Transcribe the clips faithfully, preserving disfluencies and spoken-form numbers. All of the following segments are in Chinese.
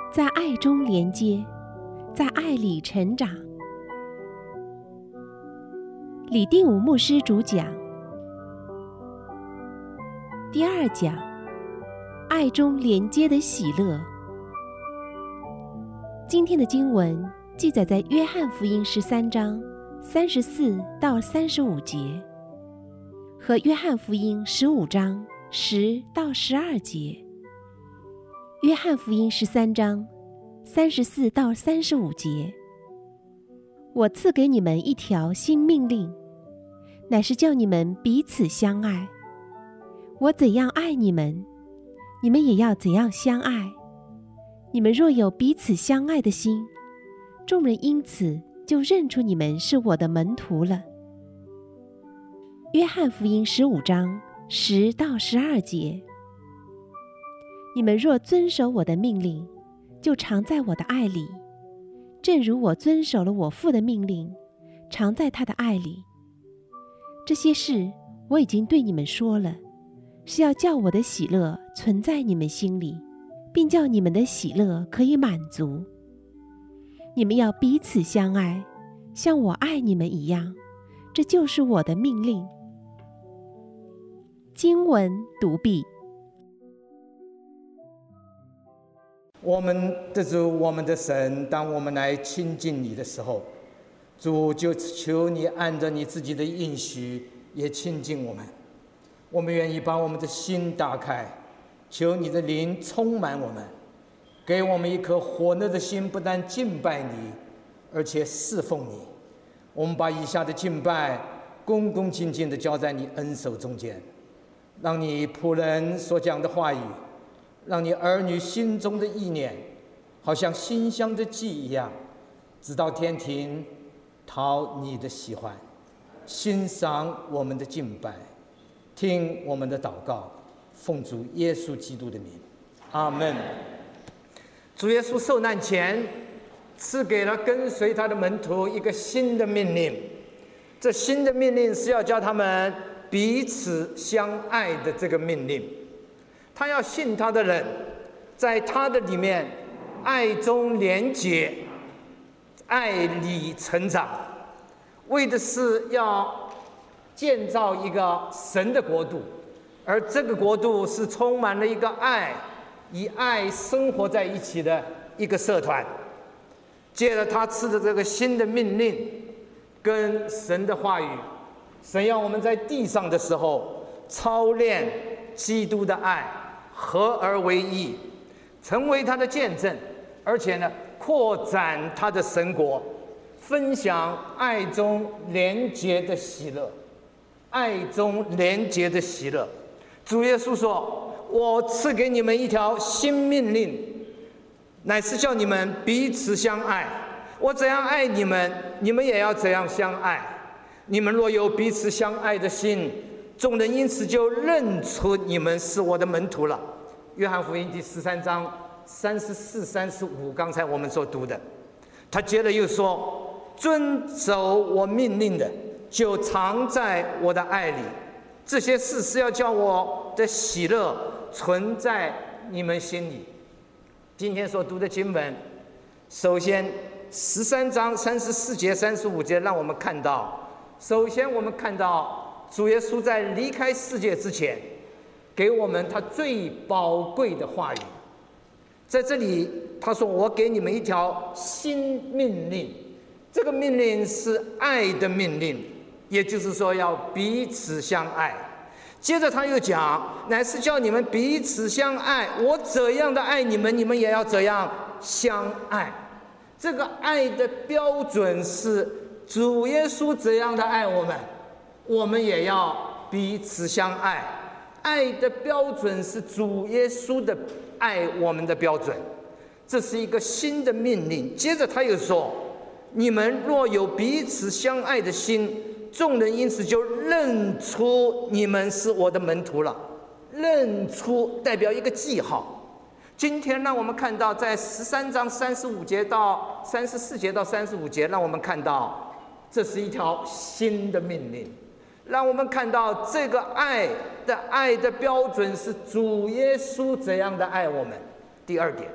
在爱中连接，在爱里成长。李定武牧师主讲。第二讲，爱中连接的喜乐。今天的经文记载在约翰福音十三章三十四到三十五节，和约翰福音十五章十到十二节。约翰福音十三章三十四到三十五节，我赐给你们一条新命令，乃是叫你们彼此相爱。我怎样爱你们，你们也要怎样相爱。你们若有彼此相爱的心，众人因此就认出你们是我的门徒了。约翰福音十五章十到十二节，你们若遵守我的命令，就常在我的爱里，正如我遵守了我父的命令，常在他的爱里。这些事我已经对你们说了，是要叫我的喜乐存在你们心里，并叫你们的喜乐可以满足。你们要彼此相爱，像我爱你们一样，这就是我的命令。经文读毕。 我们的主，我们的神，当我们来亲近你的时候，主就求你按着你自己的应许也亲近我们。我们愿意把我们的心打开，求你的灵充满我们，给我们一颗火热的心，不但敬拜你，而且侍奉你。我们把以下的敬拜恭恭敬敬地交在你恩手中间，让你仆人所讲的话语，让你儿女心中的意念，好像馨香的祭一样，直到天庭，讨你的喜欢，欣赏我们的敬拜，听我们的祷告，奉主耶稣基督的名，阿们。主耶稣受难前，赐给了跟随他的门徒一个新的命令，这新的命令是要叫他们彼此相爱的这个命令。他要信他的人，在他的里面爱中连结，爱里成长，为的是要建造一个神的国度，而这个国度是充满了一个爱，以爱生活在一起的一个社团。借着他赐的这个新的命令跟神的话语，神要我们在地上的时候操练基督的爱，合而为一，成为他的见证，而且呢扩展他的神国，分享爱中连结的喜乐，爱中连结的喜乐。主耶稣说，我赐给你们一条新命令，乃是叫你们彼此相爱。我怎样爱你们，你们也要怎样相爱。你们若有彼此相爱的心，众人因此就认出你们是我的门徒了。约翰福音第十三章三十四、三十五，刚才我们所读的。他接着又说，遵守我命令的，就常在我的爱里。这些事是要叫我的喜乐存在你们心里。今天所读的经文，首先十三章三十四节、三十五节，让我们看到，首先我们看到主耶稣在离开世界之前，给我们他最宝贵的话语。在这里他说，我给你们一条新命令，这个命令是爱的命令，也就是说要彼此相爱。接着他又讲，乃是叫你们彼此相爱，我怎样的爱你们，你们也要怎样相爱。这个爱的标准是主耶稣怎样的爱我们，我们也要彼此相爱。爱的标准是主耶稣的爱我们的标准，这是一个新的命令。接着他又说，你们若有彼此相爱的心，众人因此就认出你们是我的门徒了。认出代表一个记号。今天让我们看到，在十三章三十五节到三十四节到三十五节，让我们看到这是一条新的命令，让我们看到这个爱的爱的标准是主耶稣怎样的爱我们。第二点，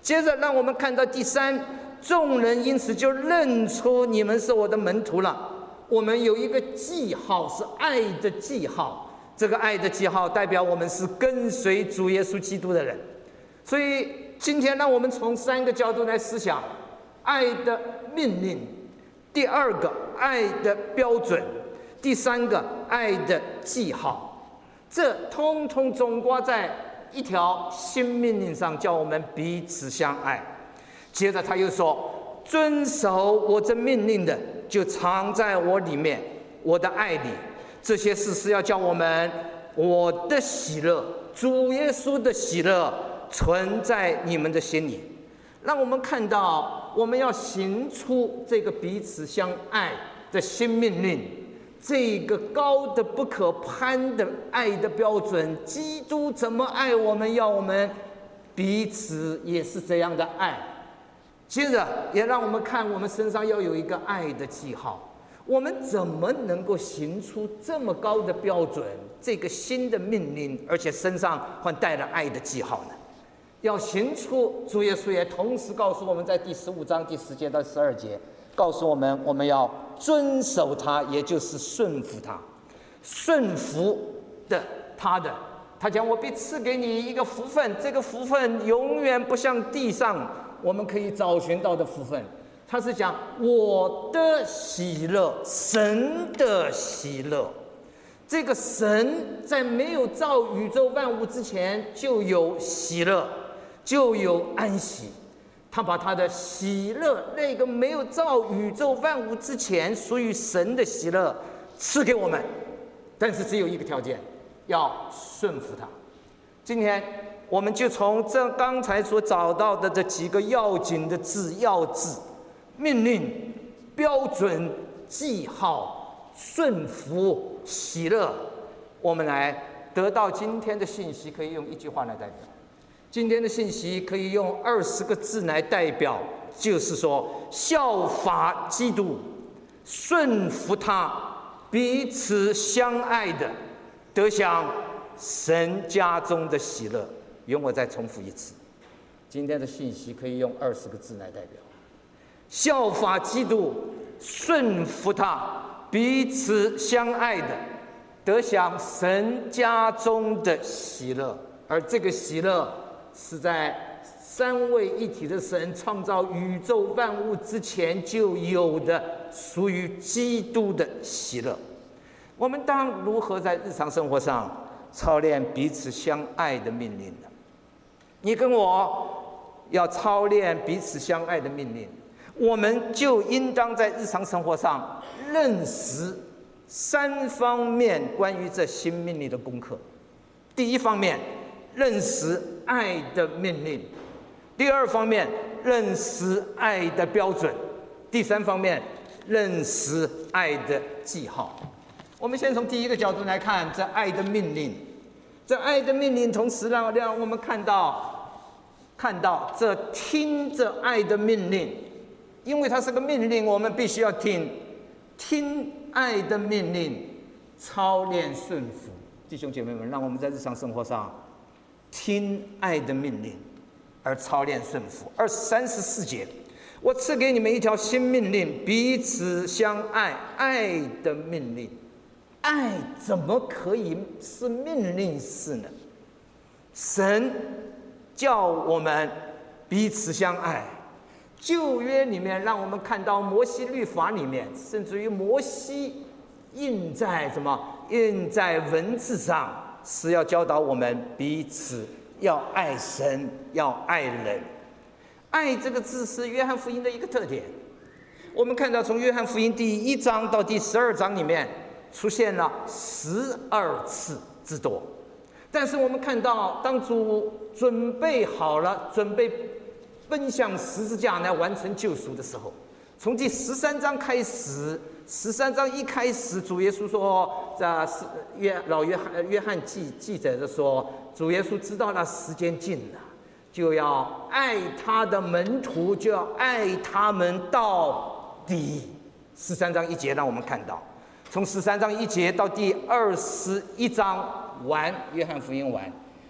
接着让我们看到第三，众人因此就认出你们是我的门徒了。我们有一个记号，是爱的记号。这个爱的记号代表我们是跟随主耶稣基督的人。所以今天让我们从三个角度来思想爱的命令，第二个爱的标准，第三个爱的记号，这通通总挂在一条新命令上，叫我们彼此相爱。接着他又说，遵守我这命令的就藏在我里面，我的爱里。这些事是要叫我们我的喜乐，主耶稣的喜乐存在你们的心里。让我们看到我们要行出这个彼此相爱的新命令，这个高的不可攀的爱的标准。基督怎么爱我们，要我们彼此也是这样的爱。接着也让我们看我们身上要有一个爱的记号。我们怎么能够行出这么高的标准，这个新的命令，而且身上还带了爱的记号呢？要行出，主耶稣也同时告诉我们，在第十五章第十节到十二节，告诉我们我们要遵守他，也就是顺服他，顺服的他的。他讲，我必赐给你一个福分，这个福分永远不像地上我们可以找寻到的福分。他是讲我的喜乐，神的喜乐。这个神在没有造宇宙万物之前就有喜乐，就有安息。他把他的喜乐，那个没有造宇宙万物之前属于神的喜乐赐给我们，但是只有一个条件，要顺服他。今天我们就从这刚才所找到的这几个要紧的字，要字、命令、标准、记号、顺服、喜乐，我们来得到今天的信息，可以用一句话来代表。今天的信息可以用二十个字来代表，就是说效法基督，顺服他，彼此相爱的，得享神家中的喜乐。容我再重复一次，今天的信息可以用二十个字来代表：效法基督，顺服他，彼此相爱的，得享神家中的喜乐。而这个喜乐是在三位一体的神创造宇宙万物之前就有的，属于基督的喜乐。我们当如何在日常生活上操练彼此相爱的命令呢？你跟我要操练彼此相爱的命令，我们就应当在日常生活上认识三方面关于这新命令的功课。第一方面，认识爱的命令；第二方面，认识爱的标准；第三方面，认识爱的记号。我们先从第一个角度来看这爱的命令。这爱的命令同时让让我们看到看到这听着爱的命令，因为它是个命令，我们必须要听听爱的命令，操练顺服。弟兄姐妹们，让我们在日常生活上听爱的命令而操练顺服。二十三十四节，我赐给你们一条新命令，彼此相爱。爱的命令，爱怎么可以是命令式呢？神叫我们彼此相爱。旧约里面让我们看到摩西律法里面，甚至于摩西印在什么？印在文字上，是要教导我们彼此要爱神，要爱人。爱这个字是约翰福音的一个特点。我们看到从约翰福音第一章到第十二章里面出现了十二次之多。但是我们看到，当主准备好了，准备奔向十字架来完成救赎的时候，从第十三章开始，十三章一开始，主耶稣说，在约老约翰约翰记记载着说，主耶稣知道那时间近了，就要爱他的门徒，就要爱他们到底。十三章一节让我们看到，从十三章一节到第二十一章完，约翰福音完，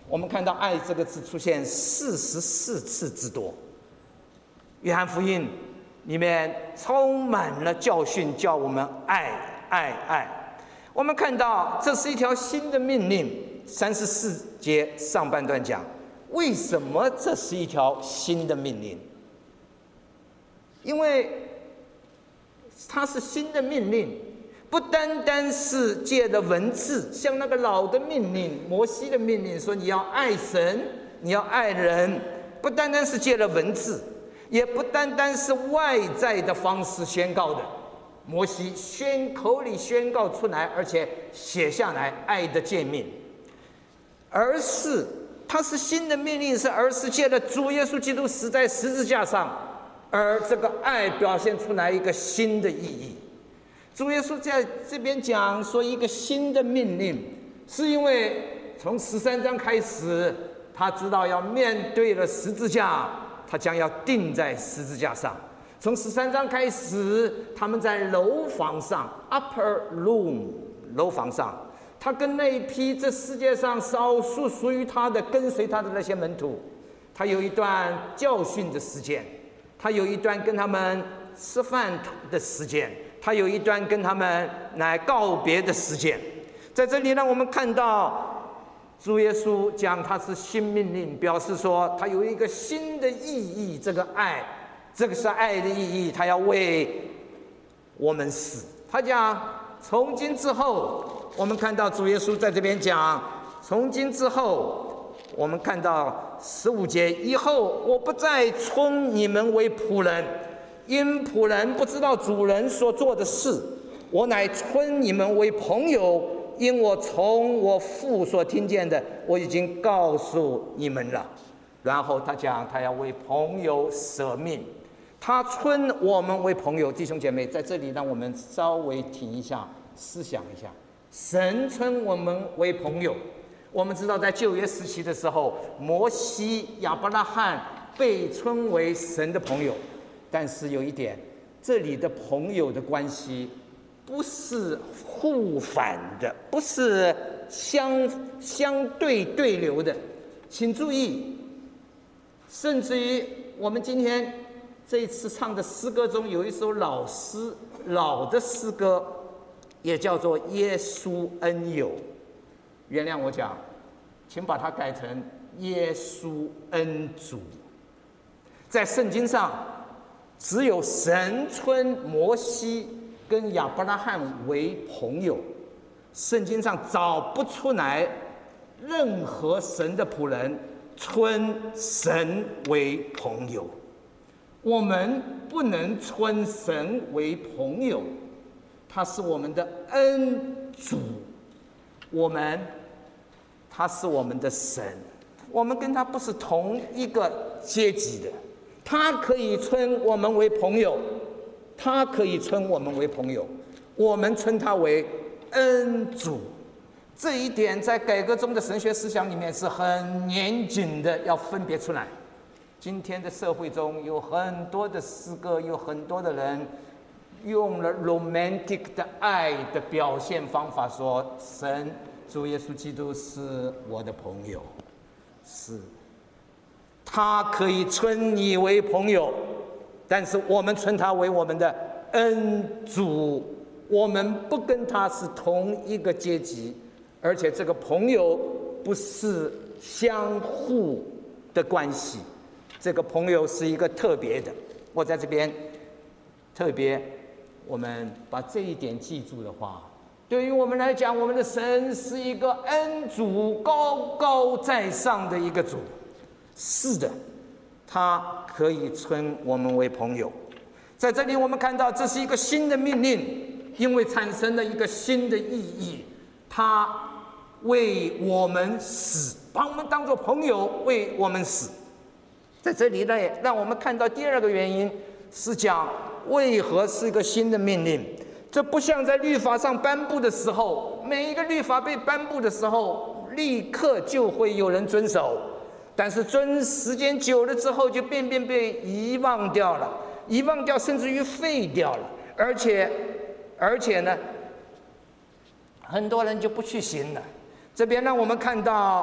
我们看到爱这个字出现四十四次之多。约翰福音里面充满了教训，叫我们爱爱爱。我们看到这是一条新的命令，三十四节上半段讲，为什么这是一条新的命令？因为它是新的命令，不单单是借着文字，像那个老的命令，摩西的命令说你要爱神，你要爱人，不单单是借着文字，也不单单是外在的方式宣告的。摩西宣口里宣告出来，而且写下来爱的诫命，而是它是新的命令，是而是借着主耶稣基督死在十字架上，而这个爱表现出来一个新的意义。主耶稣在这边讲说一个新的命令，是因为从十三章开始，他知道要面对了十字架，他将要钉在十字架上。从十三章开始，他们在楼房上 （upper room） 楼房上，他跟那一批这世界上少数属于他的、跟随他的那些门徒，他有一段教训的时间，他有一段跟他们吃饭的时间，他有一段跟他们来告别的时间。在这里让我们看到主耶稣讲他是新命令，表示说他有一个新的意义，这个爱，这个是爱的意义，他要为我们死。他讲从今之后，我们看到主耶稣在这边讲从今之后，我们看到十五节以后，我不再称你们为仆人，因仆人不知道主人所做的事，我乃称你们为朋友，因我从我父所听见的，我已经告诉你们了。然后他讲他要为朋友舍命，他称我们为朋友。弟兄姐妹，在这里让我们稍微停一下，思想一下，神称我们为朋友。我们知道在旧约时期的时候，摩西、亚伯拉罕被称为神的朋友，但是有一点，这里的朋友的关系不是互反的，不是相相对对流的。请注意，甚至于我们今天这一次唱的诗歌中有一首老诗，老的诗歌也叫做《耶稣恩友》。原谅我讲，请把它改成耶稣恩主。在圣经上，只有神称摩西跟亚伯拉罕为朋友，圣经上找不出来任何神的仆人称神为朋友。我们不能称神为朋友，他是我们的恩主，我们他是我们的神，我们跟他不是同一个阶级的。他可以称我们为朋友，他可以称我们为朋友，我们称他为恩主。这一点在改革中的神学思想里面是很严谨的，要分别出来。今天的社会中有很多的诗歌，有很多的人用了 romantic 的爱的表现方法，说神主耶稣基督是我的朋友，是他可以称你为朋友，但是我们称他为我们的恩主，我们不跟他是同一个阶级，而且这个朋友不是相互的关系，这个朋友是一个特别的。我在这边特别，我们把这一点记住的话，对于我们来讲，我们的神是一个恩主，高高在上的一个主。是的，他可以称我们为朋友。在这里我们看到这是一个新的命令，因为产生了一个新的意义，他为我们死，把我们当作朋友，为我们死。在这里呢，让我们看到第二个原因，是讲为何是一个新的命令。这不像在律法上颁布的时候，每一个律法被颁布的时候，立刻就会有人遵守，但是遵时间久了之后，就便便被遗忘掉了，遗忘掉，甚至于废掉了，而且，而且呢，很多人就不去行了。这边让我们看到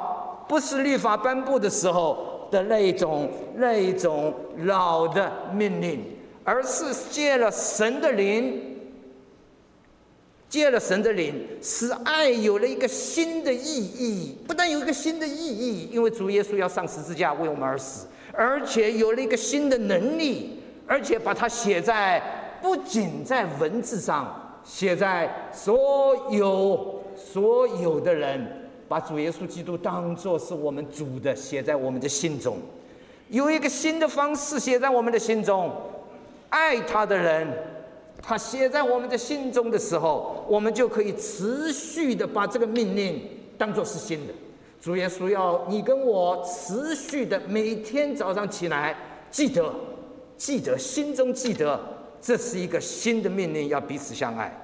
不是律法颁布的时候的那一种那一种老的命令，而是借了神的灵，借了神的灵，使爱有了一个新的意义。不但有一个新的意义，因为主耶稣要上十字架为我们而死，而且有了一个新的能力，而且把它写在不仅在文字上，写在所有所有的人把主耶稣基督当作是我们主的，写在我们的心中。有一个新的方式写在我们的心中，爱他的人，他写在我们的心中的时候，我们就可以持续的把这个命令当作是新的。主耶稣要你跟我持续的每天早上起来记得记得心中记得，这是一个新的命令，要彼此相爱。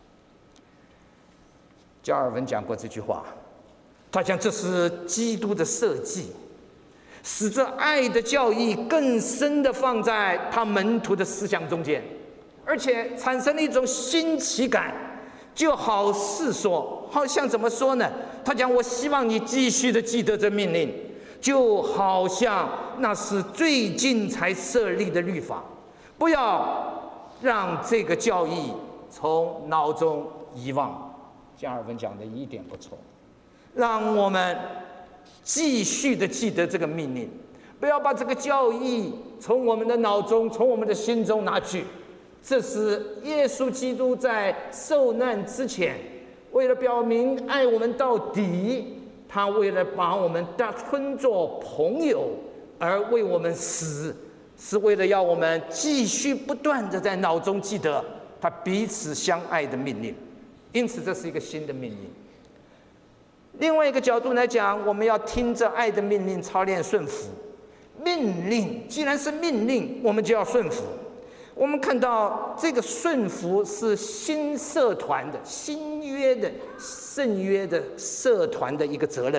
加尔文讲过这句话，他讲这是基督的设计，使这爱的教义更深的放在他门徒的思想中间，而且产生了一种新奇感，就好似说，好像怎么说呢？他讲我希望你继续的记得这命令，就好像那是最近才设立的律法，不要让这个教义从脑中遗忘。加尔文讲的一点不错，让我们继续的记得这个命令，不要把这个教义从我们的脑中从我们的心中拿去。这是耶稣基督在受难之前，为了表明爱我们到底，他为了把我们称作朋友而为我们死，是为了要我们继续不断的在脑中记得他彼此相爱的命令。因此这是一个新的命令。另外一个角度来讲，我们要听着爱的命令操练顺服。命令既然是命令，我们就要顺服。我们看到这个顺服是新社团的新约的圣约的社团的一个责任。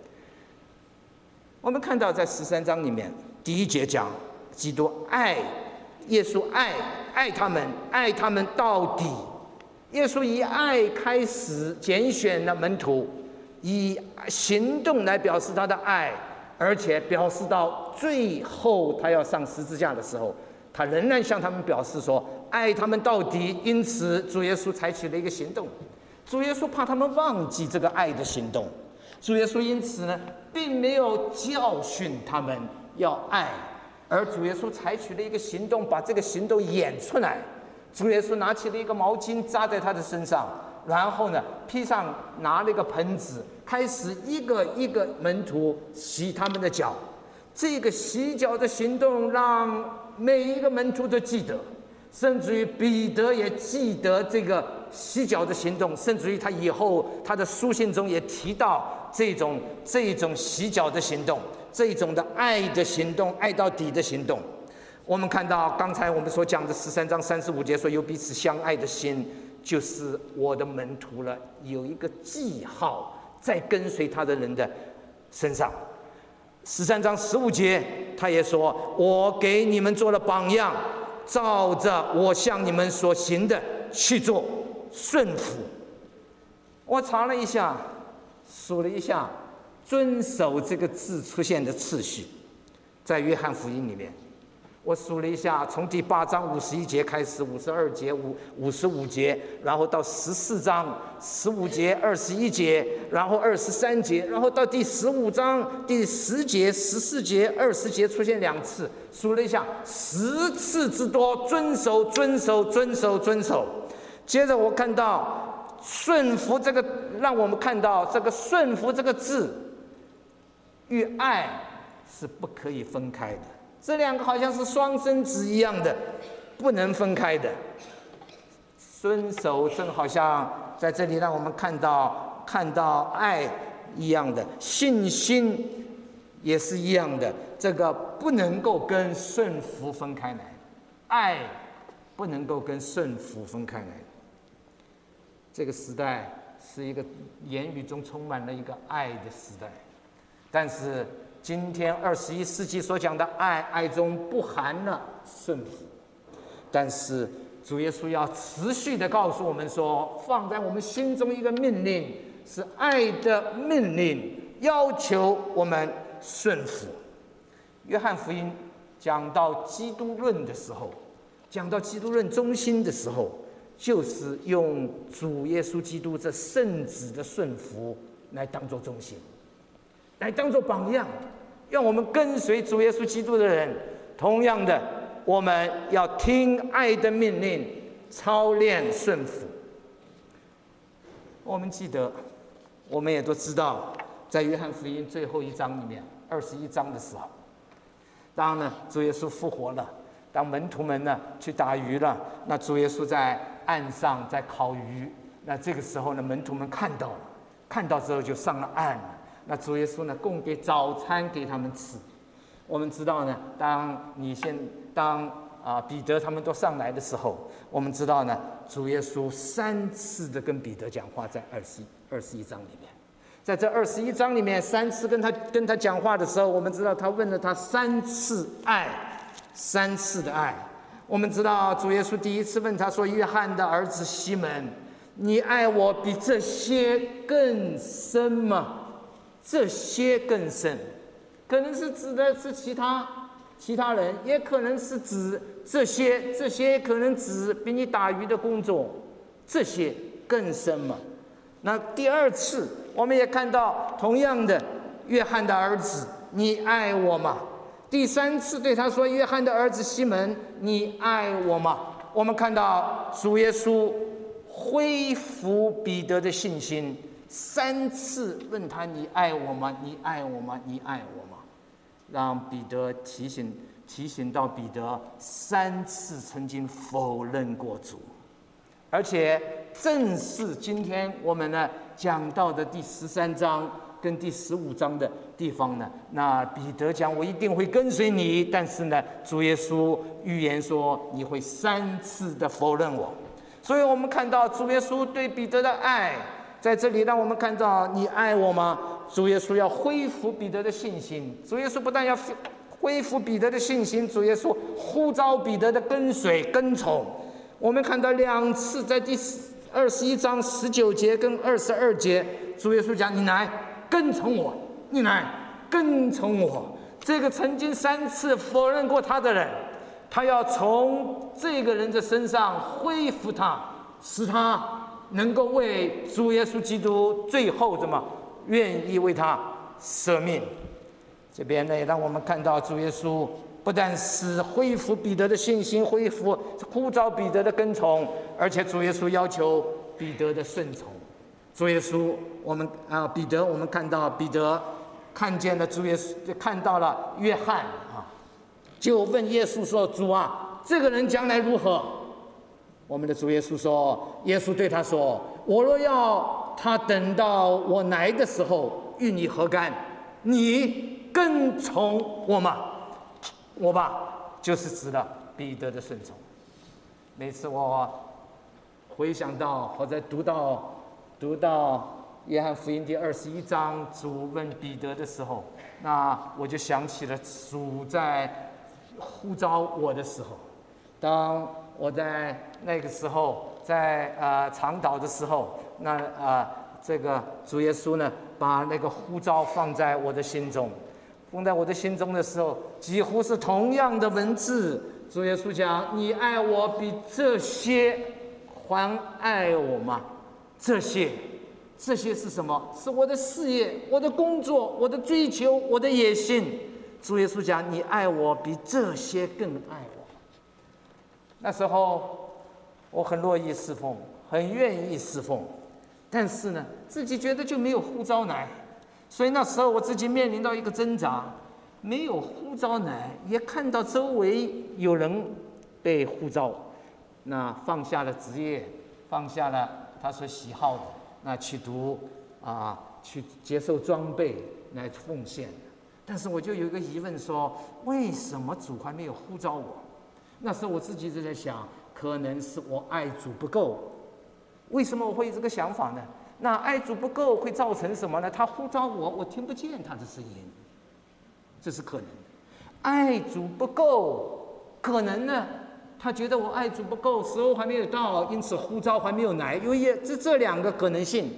我们看到在十三章里面第一节讲，基督爱耶稣爱爱他们，爱他们到底。耶稣以爱开始拣选了门徒，以行动来表示他的爱，而且表示到最后他要上十字架的时候，他仍然向他们表示说爱他们到底。因此主耶稣采取了一个行动，主耶稣怕他们忘记这个爱的行动，主耶稣因此呢并没有教训他们要爱，而主耶稣采取了一个行动，把这个行动演出来。主耶稣拿起了一个毛巾扎在他的身上，然后呢披上拿了一个盆子，开始一个一个门徒洗他们的脚。这个洗脚的行动让每一个门徒都记得，甚至于彼得也记得这个洗脚的行动，甚至于他以后他的书信中也提到这种这种洗脚的行动，这种的爱的行动，爱到底的行动。我们看到刚才我们所讲的十三章三十五节说，有彼此相爱的心，就是我的门徒了，有一个记号在跟随他的人的身上。十三章十五节他也说，我给你们做了榜样，照着我向你们所行的去做，顺服。我查了一下，数了一下，遵守这个字出现的次序，在约翰福音里面我数了一下，从第八章五十一节开始，五十二节、五五十五节，然后到十四章十五节、二十一节，然后二十三节，然后到第十五章第十节、十四节、二十节出现两次，数了一下，十次之多，遵守、遵守、遵守、遵守。接着我看到顺服这个，让我们看到这个顺服这个字与爱是不可以分开的。这两个好像是双生子一样的，不能分开的。遵守正好像在这里让我们看到看到爱一样的，信心也是一样的，这个不能够跟顺服分开来，爱不能够跟顺服分开来。这个时代是一个言语中充满了一个爱的时代，但是今天二十一世纪所讲的爱，爱中不含了顺服。但是主耶稣要持续的告诉我们说，放在我们心中一个命令，是爱的命令， 要求我们顺服。约翰福音讲到基督论的时候，讲到基督论中心的时候，就是用主耶稣基督这圣子的顺服来当作中心，来当作榜样，让我们跟随主耶稣基督的人，同样的，我们要听爱的命令，操练顺服。我们记得，我们也都知道，在约翰福音最后一章里面，二十一章的时候，当呢主耶稣复活了，当门徒们呢去打鱼了，那主耶稣在岸上在烤鱼，那这个时候呢门徒们看到了，看到之后就上了岸了。那主耶稣呢供给早餐给他们吃。我们知道呢，当你先当啊彼得他们都上来的时候，我们知道呢，主耶稣三次的跟彼得讲话，在二十二十一章里面。在这二十一章里面，三次跟他跟他讲话的时候，我们知道他问了他三次爱，三次的爱。我们知道主耶稣第一次问他说：“约翰的儿子西门，你爱我比这些更深吗？”这些更深，可能是指的是其他其他人，也可能是指这些，这些可能指比你打鱼的工作，这些更深吗？那第二次我们也看到同样的，约翰的儿子，你爱我吗？第三次对他说：“约翰的儿子西门，你爱我吗？”我们看到主耶稣恢复彼得的信心，三次问他：“你爱我吗？你爱我吗？你爱我吗？”让彼得提醒提醒到彼得三次曾经否认过主，而且正是今天我们呢讲到的第十三章跟第十五章的地方呢，那彼得讲：“我一定会跟随你。”但是呢，主耶稣预言说：“你会三次的否认我。”所以我们看到主耶稣对彼得的爱，在这里让我们看到：你爱我吗？主耶稣要恢复彼得的信心。主耶稣不但要恢复彼得的信心，主耶稣呼召彼得的跟随跟从。我们看到两次，在第二十一章十九节跟二十二节，主耶稣讲：“你来跟从我，你来跟从我。”这个曾经三次否认过他的人，他要从这个人的身上恢复他，使他能够为主耶稣基督最后怎么愿意为他舍命。这边呢，也让我们看到主耶稣不但是恢复彼得的信心，恢复呼召彼得的跟从，而且主耶稣要求彼得的顺从。主耶稣，我们啊，彼得，我们看到彼得看见了主耶稣，看到了约翰啊，就问耶稣说：“主啊，这个人将来如何？”我们的主耶稣说，耶稣对他说：“我若要他等到我来的时候与你何干？你跟从我嘛。”我吧，就是指了彼得的顺从。每次我回想到或者读到读到约翰福音第二十一章，主问彼得的时候，那我就想起了主在呼召我的时候。当我在那个时候在呃长岛的时候，那呃这个主耶稣呢，把那个呼召放在我的心中。放在我的心中的时候，几乎是同样的文字。主耶稣讲：“你爱我比这些还爱我吗？”这些，这些是什么？是我的事业、我的工作、我的追求、我的野心。主耶稣讲：“你爱我比这些更爱我。”那时候我很乐意侍奉，很愿意侍奉，但是呢，自己觉得就没有呼召来。所以那时候我自己面临到一个挣扎，没有呼召来，也看到周围有人被呼召，那放下了职业，放下了他所喜好的，那去读啊，去接受装备来奉献。但是我就有一个疑问说，为什么主还没有呼召我？那时候我自己就在想，可能是我爱主不够。为什么我会有这个想法呢？那爱主不够会造成什么呢？他呼召我，我听不见他的声音，这是可能的。爱主不够，可能呢，他觉得我爱主不够，时候还没有到，因此呼召还没有来，因为这这两个可能性。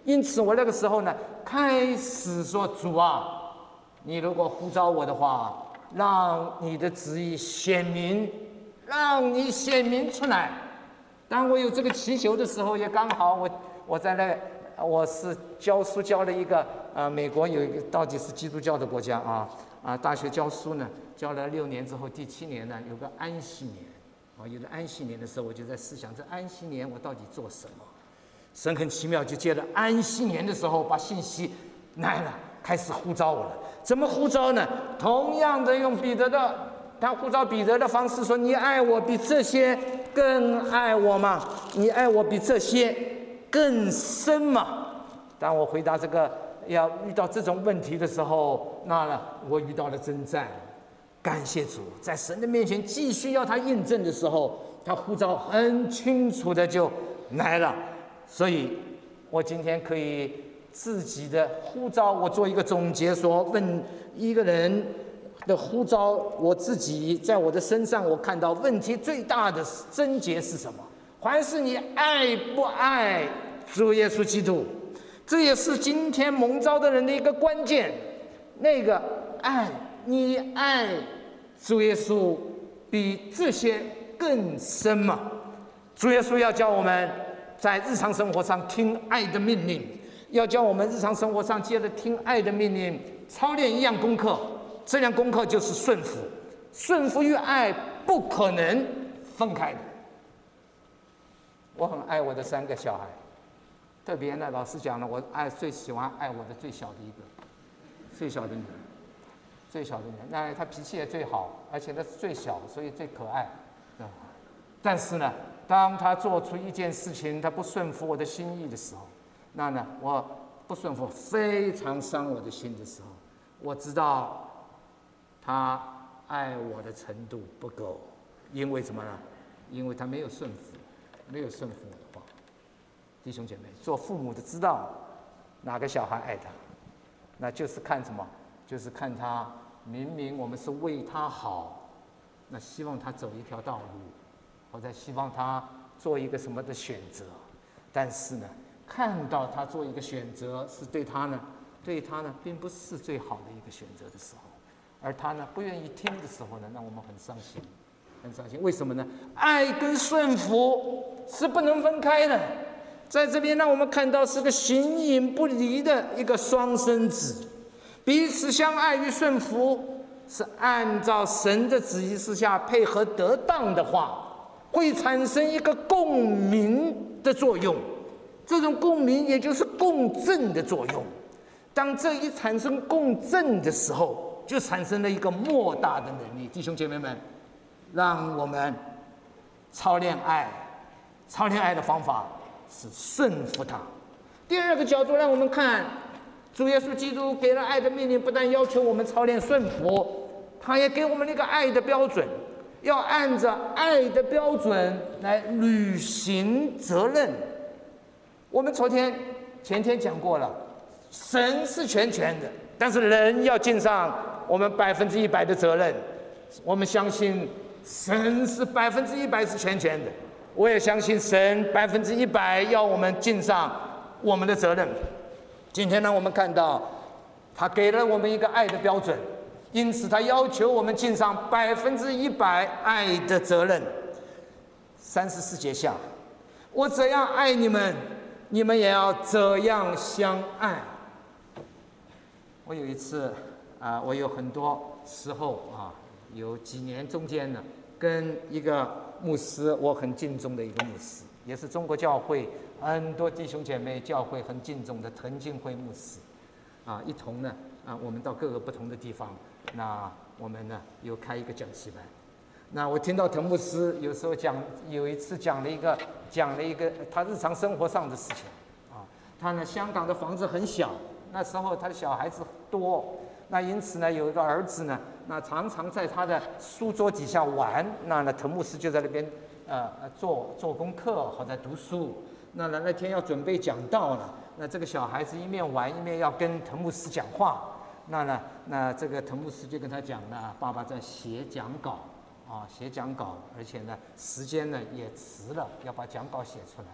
因此我那个时候呢，开始说：主啊，你如果呼召我的话，让你的旨意显明，让你显明出来。当我有这个祈求的时候，也刚好我我在那，我是教书教了一个呃，美国有一个到底是基督教的国家啊啊，大学教书呢，教了六年之后，第七年呢有个安息年啊，有了安息年的时候，我就在思想这安息年我到底做什么？神很奇妙，就借着安息年的时候，把信息来了，开始呼召我了。怎么呼召呢？同样的用彼得的，他呼召彼得的方式说：“你爱我比这些更爱我吗？你爱我比这些更深吗？”当我回答这个要遇到这种问题的时候，那呢，我遇到了征战。感谢主，在神的面前继续要他印证的时候，他呼召很清楚的就来了。所以我今天可以自己的呼召，我做一个总结说，问一个人的呼召，我自己在我的身上，我看到问题最大的症结是什么？还是你爱不爱主耶稣基督？这也是今天蒙召的人的一个关键。那个爱，你爱主耶稣比这些更深吗？主耶稣要教我们在日常生活上听爱的命令，要教我们日常生活上接着听爱的命令，操练一样功课。这样功课就是顺服，顺服与爱不可能分开的。我很爱我的三个小孩，特别呢，老师讲了，我爱最喜欢爱我的最小的一个，最小的女儿，最小的女儿，那她脾气也最好，而且她是最小，所以最可爱。但是呢，当她做出一件事情，她不顺服我的心意的时候，那呢，我不顺服非常伤我的心的时候，我知道他爱我的程度不够，因为什么呢？因为他没有顺服，没有顺服我的话。弟兄姐妹，做父母的知道哪个小孩爱他，那就是看什么？就是看他明明我们是为他好，那希望他走一条道路，或者希望他做一个什么的选择，但是呢，看到他做一个选择是对他呢，对他呢并不是最好的一个选择的时候。而他呢不愿意听的时候呢，让我们很伤心，很伤心。为什么呢？爱跟顺服是不能分开的，在这边让我们看到是个形影不离的一个双生子，彼此相爱与顺服是按照神的旨意之下配合得当的话，会产生一个共鸣的作用。这种共鸣也就是共振的作用。当这一产生共振的时候，就产生了一个莫大的能力。弟兄姐妹们，让我们操练爱，操练爱的方法是顺服他。第二个角度，让我们看主耶稣基督给了爱的命令，不但要求我们操练顺服，他也给我们一个爱的标准，要按照爱的标准来履行责任。我们昨天前天讲过了，神是全权的，但是人要尽上我们百分之一百的责任。我们相信神是百分之一百是全权的，我也相信神百分之一百要我们尽上我们的责任。今天呢，我们看到他给了我们一个爱的标准，因此他要求我们尽上百分之一百爱的责任。三十四节下，我怎样爱你们，你们也要这样相爱。我有一次啊，我有很多时候啊，有几年中间呢，跟一个牧师，我很敬重的一个牧师，也是中国教会很多弟兄姐妹教会很敬重的滕敬辉牧师，啊，一同呢啊，我们到各个不同的地方，那我们呢有开一个讲习班。那我听到滕牧师有时候讲，有一次讲了一个讲了一个他日常生活上的事情，啊，他呢香港的房子很小，那时候他的小孩子多。那因此呢，有一个儿子呢，那常常在他的书桌底下玩。那呢，滕牧师就在那边呃做做功课或者读书。那呢，那天要准备讲道了，那这个小孩子一面玩一面要跟滕牧师讲话。那呢，那这个滕牧师就跟他讲呢，爸爸在写讲稿啊，写讲稿，而且呢，时间呢也迟了，要把讲稿写出来。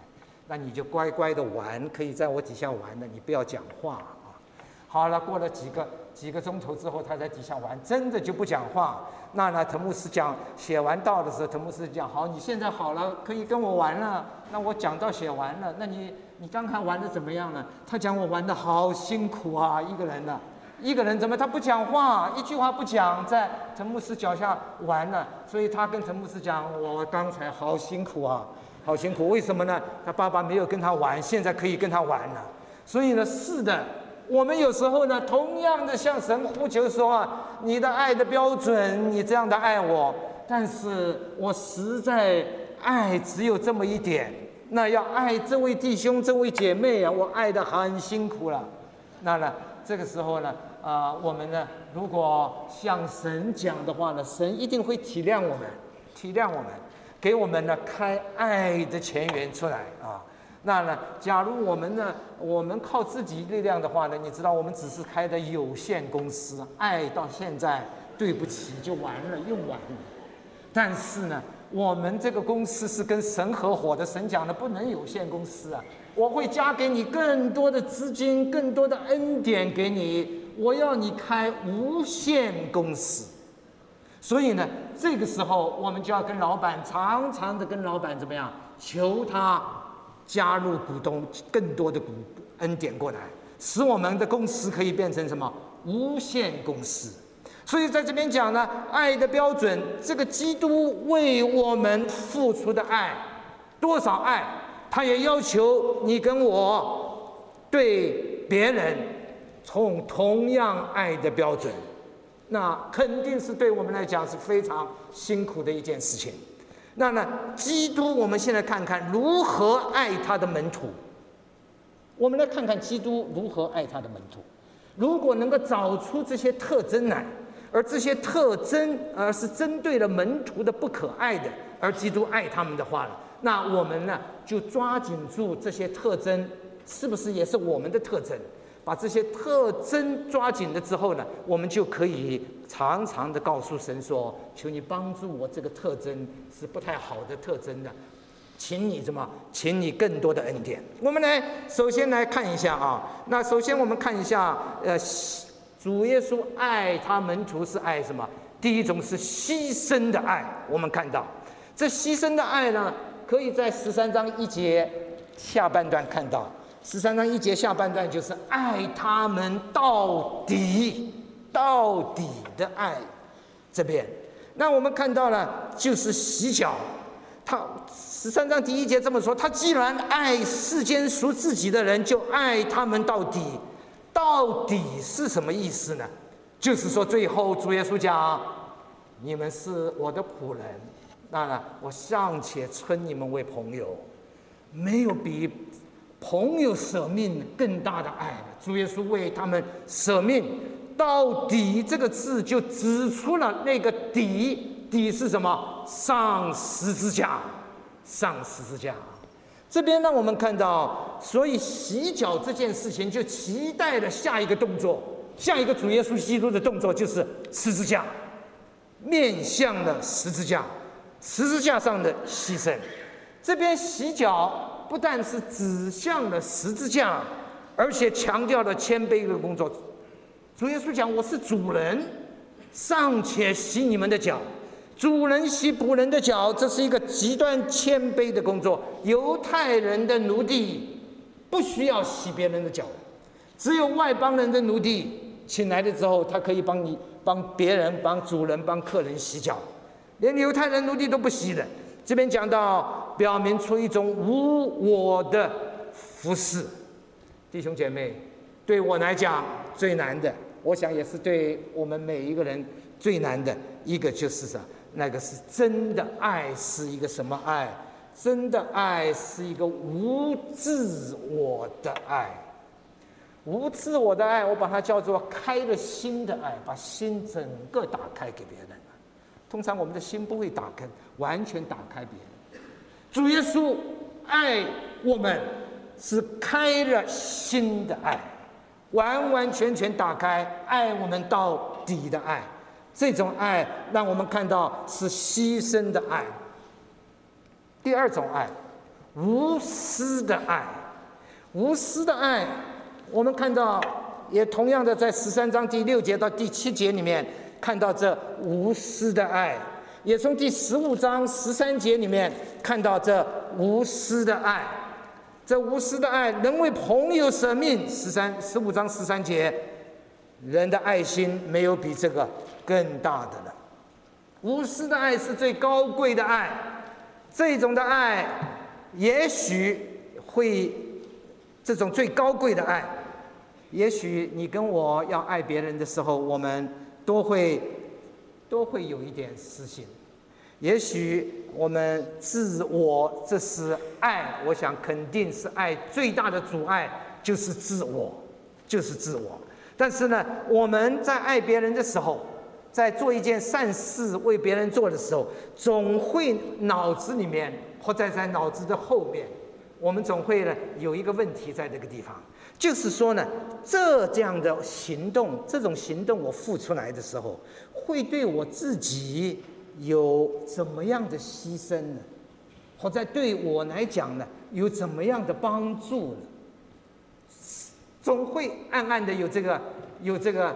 那你就乖乖的玩，可以在我底下玩的，你不要讲话啊。好了，过了几个几个钟头之后，他在底下玩，真的就不讲话。那呢，滕木斯讲写完道的时候，滕木斯讲好，你现在好了，可以跟我玩了。那我讲到写完了，那你你刚才玩的怎么样呢？他讲我玩的好辛苦啊，一个人呢、啊，一个人怎么他不讲话，一句话不讲，在滕木斯脚下玩了。所以他跟滕木斯讲，我刚才好辛苦啊，好辛苦。为什么呢？他爸爸没有跟他玩，现在可以跟他玩了。所以呢，是的。我们有时候呢，同样的向神呼求说啊，你的爱的标准，你这样的爱我，但是我实在爱只有这么一点，那要爱这位弟兄、这位姐妹啊，我爱得很辛苦了。那呢，这个时候呢，啊、呃，我们呢，如果向神讲的话呢，神一定会体谅我们，体谅我们，给我们呢开爱的泉源出来啊。那呢，假如我们呢，我们靠自己力量的话呢，你知道，我们只是开的有限公司，爱到现在，对不起，就完了，用完了。但是呢，我们这个公司是跟神合伙的，神讲的不能有限公司啊，我会加给你更多的资金，更多的恩典给你，我要你开无限公司。所以呢，这个时候我们就要跟老板常常的跟老板怎么样，求他加入股东更多的股恩典过来，使我们的公司可以变成什么无限公司。所以在这边讲呢，爱的标准，这个基督为我们付出的爱，多少爱，他也要求你跟我对别人从同样爱的标准，那肯定是对我们来讲是非常辛苦的一件事情。那呢，基督，我们现在看看如何爱他的门徒。我们来看看基督如何爱他的门徒。如果能够找出这些特征来，而这些特征而是针对了门徒的不可爱的，而基督爱他们的话了，那我们呢就抓紧住这些特征，是不是也是我们的特征？把这些特征抓紧了之后呢，我们就可以常常的告诉神说，求你帮助我，这个特征是不太好的特征的，请你什么？请你更多的恩典。我们来首先来看一下啊，那首先我们看一下，呃，主耶稣爱他门徒是爱什么？第一种是牺牲的爱。我们看到这牺牲的爱呢，可以在十三章一节下半段看到。十三章一节下半段就是爱他们到底，到底的爱。这边，那我们看到了就是洗脚。他十三章第一节这么说：他既然爱世间属自己的人，就爱他们到底。到底是什么意思呢？就是说，最后主耶稣讲：你们是我的仆人，那我尚且称你们为朋友，没有比朋友舍命更大的爱了。主耶稣为他们舍命，到底这个字就指出了那个底，底是什么？上十字架，上十字架。这边呢，我们看到，所以洗脚这件事情就期待了下一个动作，下一个主耶稣基督的动作就是十字架，面向了十字架，十字架上的牺牲。这边洗脚不但是指向了十字架，而且强调了谦卑的工作。主耶稣讲：我是主人，尚且洗你们的脚。主人洗仆人的脚，这是一个极端谦卑的工作。犹太人的奴隶不需要洗别人的脚，只有外邦人的奴隶请来了之后，他可以帮你帮别人、帮主人、帮客人洗脚，连犹太人奴隶都不洗的。这边讲到，表明出一种无我的服侍。弟兄姐妹，对我来讲最难的，我想也是对我们每一个人最难的一个，就是啥？那个是真的爱是一个什么爱？真的爱是一个无自我的爱。无自我的爱，我把它叫做开了心的爱，把心整个打开给别人。通常我们的心不会打开，完全打开别人。主耶稣爱我们是开了心的爱，完完全全打开，爱我们到底的爱。这种爱让我们看到是牺牲的爱。第二种爱， 无私的爱，无私的爱，我们看到，也同样的在十三章第六节到第七节里面看到这无私的爱，也从第十五章十三节里面看到这无私的爱。这无私的爱，人为朋友舍命，十三十五章十三节，人的爱心没有比这个更大的了。无私的爱是最高贵的爱，这种的爱也许会，这种最高贵的爱，也许你跟我要爱别人的时候，我们都会都会有一点私心。也许我们自我，这是爱，我想肯定是爱最大的阻碍，就是自我，就是自我。但是呢，我们在爱别人的时候，在做一件善事为别人做的时候，总会脑子里面或者在脑子的后面，我们总会呢有一个问题在这个地方，就是说呢，这这样的行动，这种行动我付出来的时候，会对我自己有怎么样的牺牲呢？或者对我来讲呢，有怎么样的帮助呢？总会暗暗的有这个有这个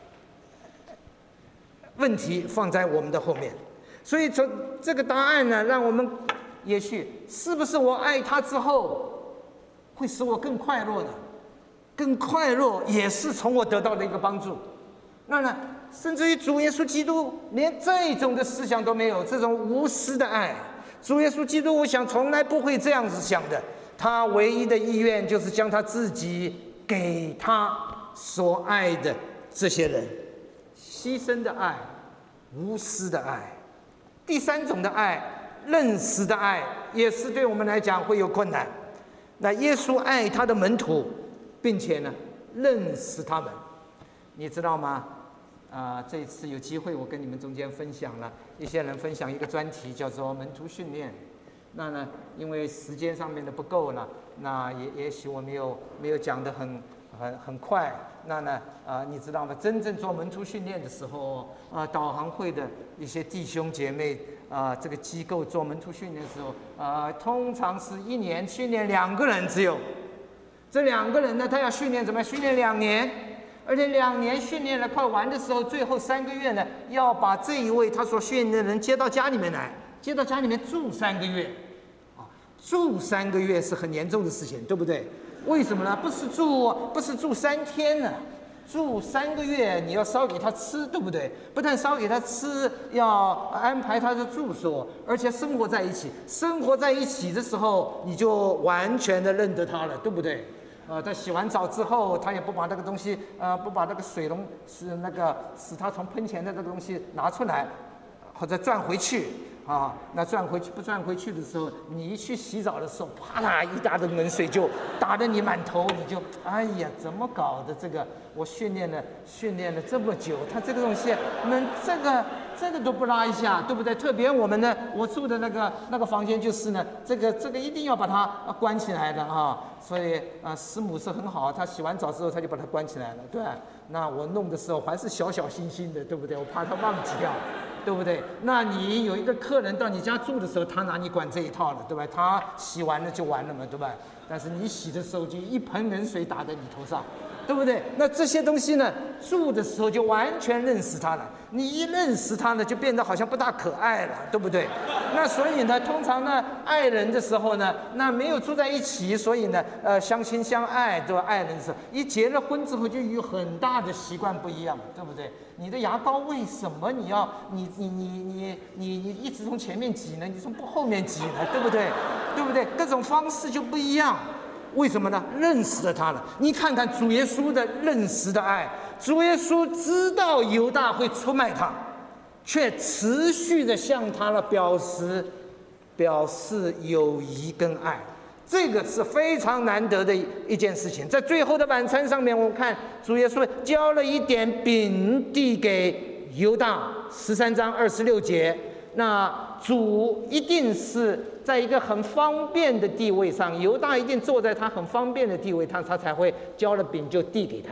问题放在我们的后面。所以从这个答案呢，让我们也许是不是我爱他之后，会使我更快乐呢？更快乐也是从我得到的一个帮助。那呢？甚至于主耶稣基督连这种的思想都没有，这种无私的爱，主耶稣基督我想从来不会这样子想的。他唯一的意愿就是将他自己给他所爱的这些人，牺牲的爱，无私的爱。第三种的爱，认识的爱，也是对我们来讲会有困难。那耶稣爱他的门徒，并且呢认识他们，你知道吗？啊、呃，这一次有机会，我跟你们中间分享了一些人分享一个专题，叫做门徒训练。那呢，因为时间上面的不够了，那也也许我没有没有讲得很很很快。那呢，啊、呃，你知道吗？真正做门徒训练的时候，啊、呃，导航会的一些弟兄姐妹啊、呃，这个机构做门徒训练的时候，啊、呃，通常是一年训练两个人，只有这两个人呢，他要训练怎么样？训练两年。而且两年训练了快完的时候，最后三个月呢，要把这一位他所训练的人接到家里面来，接到家里面住三个月，啊，住三个月是很严重的事情，对不对？为什么呢？不是住，不是住三天呢，住三个月，你要烧给他吃，对不对？不但烧给他吃，要安排他的住所，而且生活在一起。生活在一起的时候，你就完全的认得他了，对不对？呃，他洗完澡之后，他也不把那个东西，呃，不把那个水龙是那个使他从喷泉的那个东西拿出来，或者转回去啊。那转回去不转回去的时候，你一去洗澡的时候，啪啦一大桶冷水就打得你满头，你就哎呀，怎么搞的？这个我训练了训练了这么久，他这个东西能这个这个都不拉一下，对不对？特别我们呢，我住的那个那个房间就是呢，这个这个一定要把它关起来的啊。所以啊，师母是很好，她洗完澡之后，她就把它关起来了，对吧？那我弄的时候还是小小心心的，对不对？我怕她忘记掉，对不对？那你有一个客人到你家住的时候，他哪里管这一套了，对吧？他洗完了就完了嘛，对吧？但是你洗的时候就一盆冷水打在你头上，对不对？那这些东西呢，住的时候就完全认识他了。你一认识他呢，就变得好像不大可爱了，对不对？那所以呢，通常呢，爱人的时候呢，那没有住在一起，所以呢，呃，相亲相爱，对吧？爱人的时候，一结了婚之后，就有很大的习惯不一样，对不对？你的牙膏为什么你要你你你你你你一直从前面挤呢？你从后面挤呢？对不对？对不对？各种方式就不一样。为什么呢？认识了他了。你看看主耶稣的认识的爱，主耶稣知道犹大会出卖他，却持续的向他了表示表示友谊跟爱，这个是非常难得的一件事情。在最后的晚餐上面，我们看主耶稣交了一点饼递给犹大，十三章二十六节。那主一定是在一个很方便的地位上，犹大一定坐在他很方便的地位，他他才会交了饼就递给他。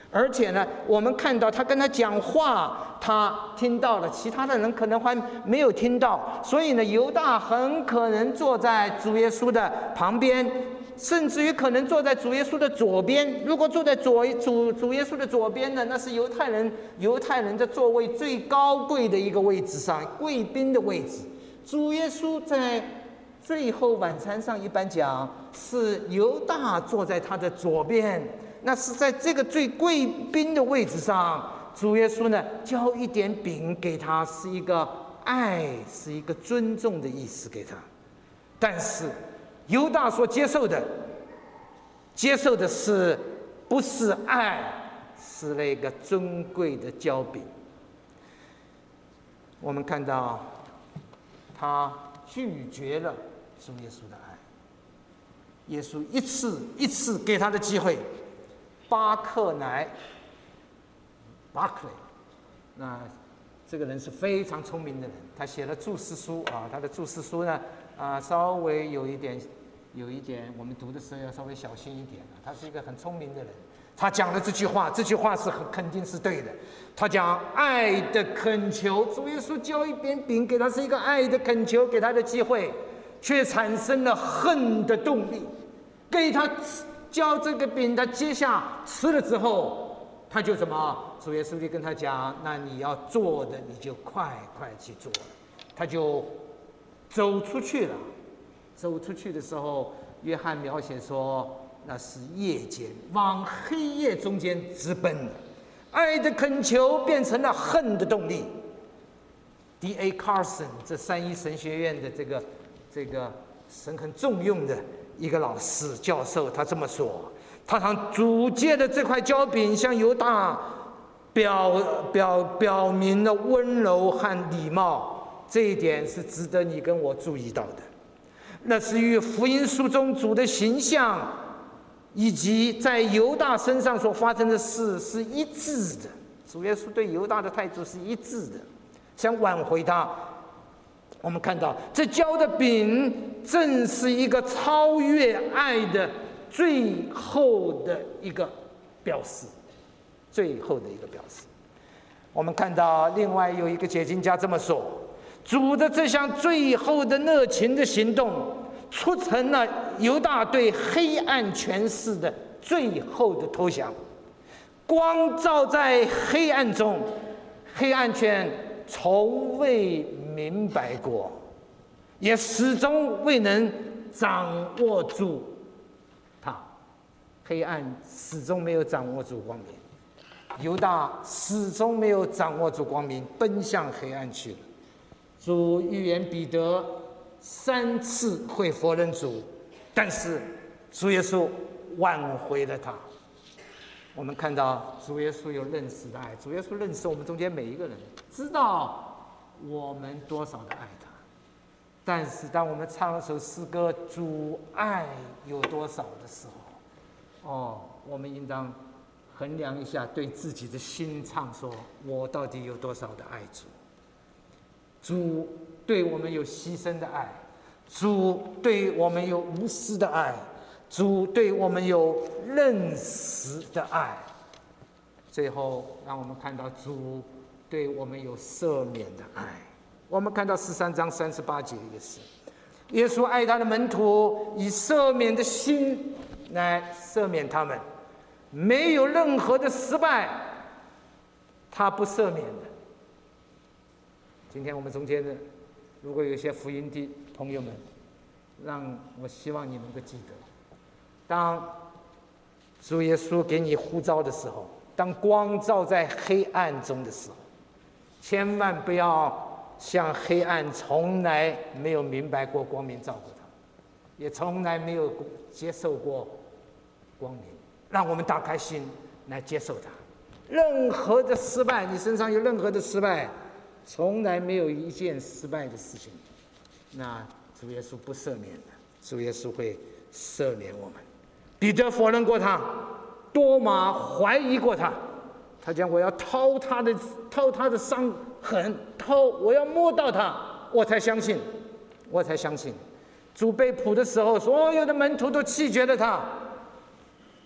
而且呢，我们看到他跟他讲话，他听到了，其他的人可能还没有听到，所以呢，犹大很可能坐在主耶稣的旁边，甚至于可能坐在主耶稣的左边。如果坐在左主主耶稣的左边呢，那是犹太人犹太人的座位最高贵的一个位置上，贵宾的位置。主耶稣在最后晚餐上一般讲是犹大坐在他的左边。那是在这个最贵宾的位置上，主耶稣呢交一点饼给他，是一个爱，是一个尊重的意思给他。但是犹大所接受的，接受的是不是爱，是那个尊贵的交饼。我们看到他拒绝了主耶稣的爱，耶稣一次一次给他的机会。巴克乃 Barclay， 那这个人是非常聪明的人，他写了注释书啊，他的注释书呢啊稍微有一点有一点我们读的时候要稍微小心一点。他是一个很聪明的人，他讲了这句话，这句话是很肯定是对的。他讲爱的恳求，主耶稣交一边饼给他，是一个爱的恳求，给他的机会，却产生了恨的动力，给他交这个饼，他接下吃了之后，他就什么？主耶稣就跟他讲：“那你要做的，你就快快去做。”他就走出去了。走出去的时候，约翰描写说，那是夜间，往黑夜中间直奔。爱的恳求变成了恨的动力。D A Carson 这三一神学院的这个这个神很重用的一个老师教授，他这么说，他想主借的这块焦饼向犹大表表表明了温柔和礼貌，这一点是值得你跟我注意到的。那是与福音书中主的形象以及在犹大身上所发生的事是一致的。主耶稣对犹大的态度是一致的，想挽回他。我们看到这交的饼正是一个超越爱的最后的一个表示，最后的一个表示。我们看到另外有一个解经家这么说，主的这项最后的热情的行动促成了犹大对黑暗权势的最后的投降。光照在黑暗中，黑暗却从未明白过，也始终未能掌握住它。黑暗始终没有掌握住光明，犹大始终没有掌握住光明，奔向黑暗去了。主预言彼得三次会否认主，但是主耶稣挽回了他。我们看到主耶稣有认识的爱，主耶稣认识我们中间每一个人，知道我们多少的爱他。但是当我们唱了首诗歌“主爱有多少”的时候，哦，我们应当衡量一下对自己的心唱说：我到底有多少的爱主？主对我们有牺牲的爱，主对我们有无私的爱，主对我们有认识的爱。最后让我们看到主对我们有赦免的爱。我们看到十三章三十八节也是，耶稣爱他的门徒，以赦免的心来赦免他们，没有任何的失败他不赦免的。今天我们中间的如果有一些福音的朋友们，让我希望你能够记得，当主耶稣给你呼召的时候，当光照在黑暗中的时候，千万不要像黑暗从来没有明白过光明照过他，也从来没有接受过光明。让我们打开心来接受他。任何的失败，你身上有任何的失败，从来没有一件失败的事情，那主耶稣不赦免的，主耶稣会赦免我们。彼得否认过他，多马怀疑过他，他讲我要掏他的掏他的伤痕，掏我要摸到他，我才相信，我才相信。主被捕的时候，所有的门徒都弃绝了他，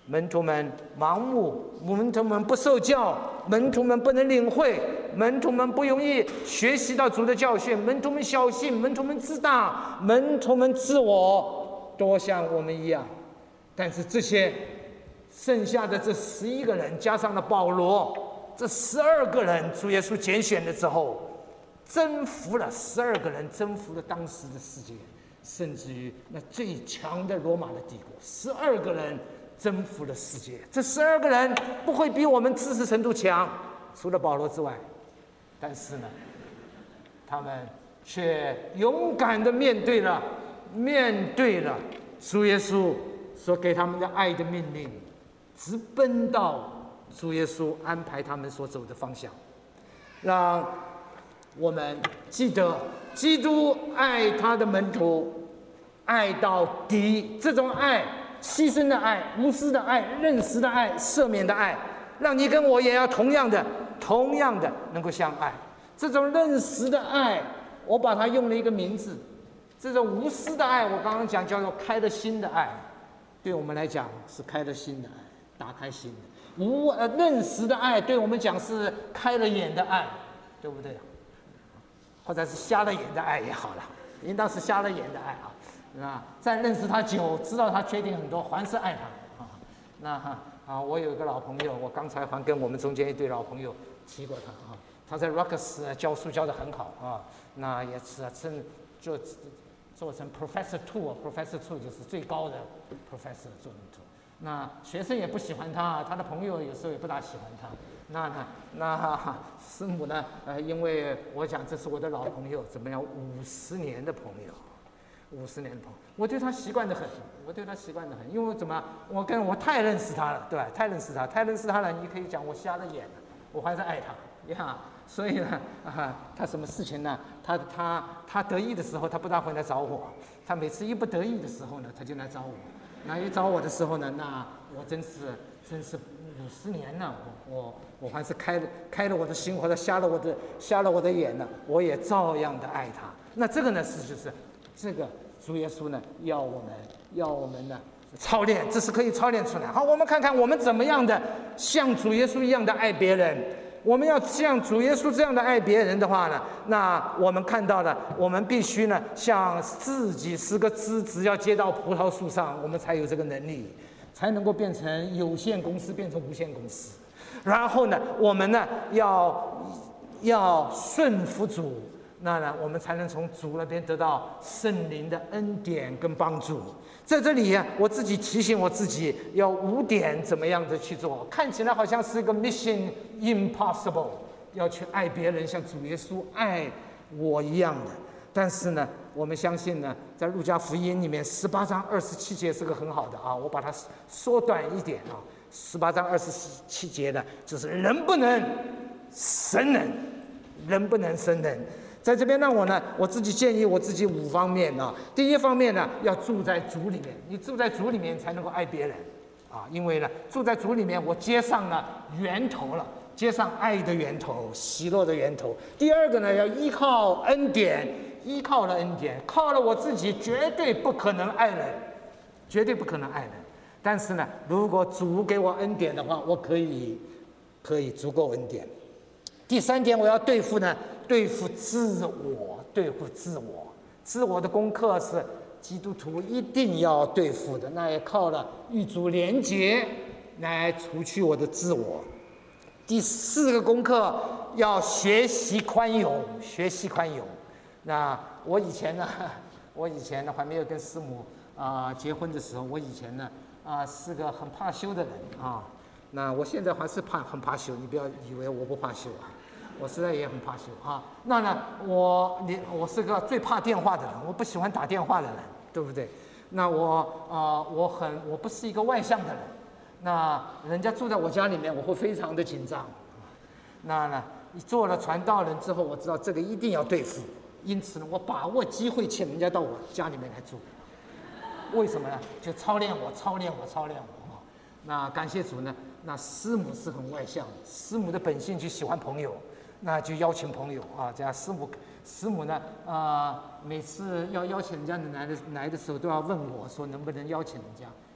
门徒们盲目，门徒们不受教，门徒们不能领会，门徒们不容易学习到主的教训，门徒们小信，门徒们自大，门徒们自我，多像我们一样。但是这些剩下的这十一个人，加上了保罗，这十二个人，主耶稣拣选了之后，征服了十二个人，征服了当时的世界，甚至于那最强的罗马的帝国，十二个人征服了世界。这十二个人不会比我们知识程度强，除了保罗之外，但是呢，他们却勇敢地面对了，面对了主耶稣所给他们的爱的命令，直奔到主耶稣安排他们所走的方向，让我们记得基督爱他的门徒，爱到底。这种爱，牺牲的爱，无私的爱，认识的爱，赦免的爱，让你跟我也要同样的、同样的能够相爱。这种认识的爱，我把它用了一个名字。这种无私的爱，我刚刚讲叫做开了心的爱，对我们来讲是开了心的爱，打开心的。无呃认识的爱，对我们讲是开了眼的爱，对不对？或者是瞎了眼的爱也好了，应当是瞎了眼的爱啊。啊，再认识他久，知道他缺点很多，还是爱他啊。那啊，我有一个老朋友，我刚才还跟我们中间一对老朋友提过他啊。他在 Rutgers 教书教得很好啊，那也是真就做成 Professor Two，Professor Two 就是最高的 Professor 做成 Two。那学生也不喜欢他，他的朋友有时候也不大喜欢他。那那那师母呢？呃，因为我讲这是我的老朋友，怎么样？五十年的朋友，五十年的朋友，我对他习惯得很，我对他习惯得很，因为怎么？我跟我太认识他了，对吧？太认识他，太认识他了，你可以讲我瞎了眼了，我还是爱他呀。所以呢，啊，他什么事情呢？他他他得意的时候，他不大会来找我；他每次一不得意的时候呢，他就来找我。那一找我的时候呢，那我真是真是五十年了，我我我还是开了开了我的心，或者瞎了我的瞎了我的眼了，我也照样的爱他。那这个呢是就是这个主耶稣呢要我们要我们呢操练，这是可以操练出来。好，我们看看我们怎么样的像主耶稣一样的爱别人。我们要像主耶稣这样的爱别人的话呢，那我们看到了，我们必须呢像自己是个枝子要接到葡萄树上，我们才有这个能力，才能够变成有限公司变成无限公司。然后呢，我们呢要要顺服主，那呢我们才能从主那边得到圣灵的恩典跟帮助。在这里啊，我自己提醒我自己要五点怎么样的去做，看起来好像是一个 mission impossible， 要去爱别人像主耶稣爱我一样的。但是呢，我们相信呢，在路加福音里面十八章二十七节是个很好的啊，我把它缩短一点啊，十八章二十七节的就是人不能神能，人不能神能。在这边让我呢，我自己建议我自己五方面啊。第一方面呢，要住在主里面，你住在主里面才能够爱别人，啊，因为呢，住在主里面，我接上了源头了，接上爱的源头，喜乐的源头。第二个呢，要依靠恩典，依靠了恩典，靠了我自己绝对不可能爱人，绝对不可能爱人。但是呢，如果主给我恩典的话，我可以可以足够恩典。第三点，我要对付呢，对付自我，对付自我。自我的功课是基督徒一定要对付的，那也靠了与主连结来除去我的自我。第四个功课要学习宽容，学习宽容。那我以前呢，我以前呢还没有跟师母啊、呃、结婚的时候，我以前呢啊、呃、是个很怕羞的人啊。那我现在还是怕很怕羞，你不要以为我不怕羞啊。我实在也很怕羞啊。那呢，我你我是个最怕电话的人，我不喜欢打电话的人，对不对？那我啊、呃，我很我不是一个外向的人。那人家住在我家里面，我会非常的紧张。那呢，你做了传道人之后，我知道这个一定要对付，因此呢，我把握机会请人家到我家里面来住。为什么呢？就操练我，操练我，操练我啊。那感谢主呢，那师母是很外向的，师母的本性就喜欢朋友。那就邀请朋友啊，这样师母师母呢啊、呃，每次要邀请人家来的来的时候，都要问我说能不能邀请人家，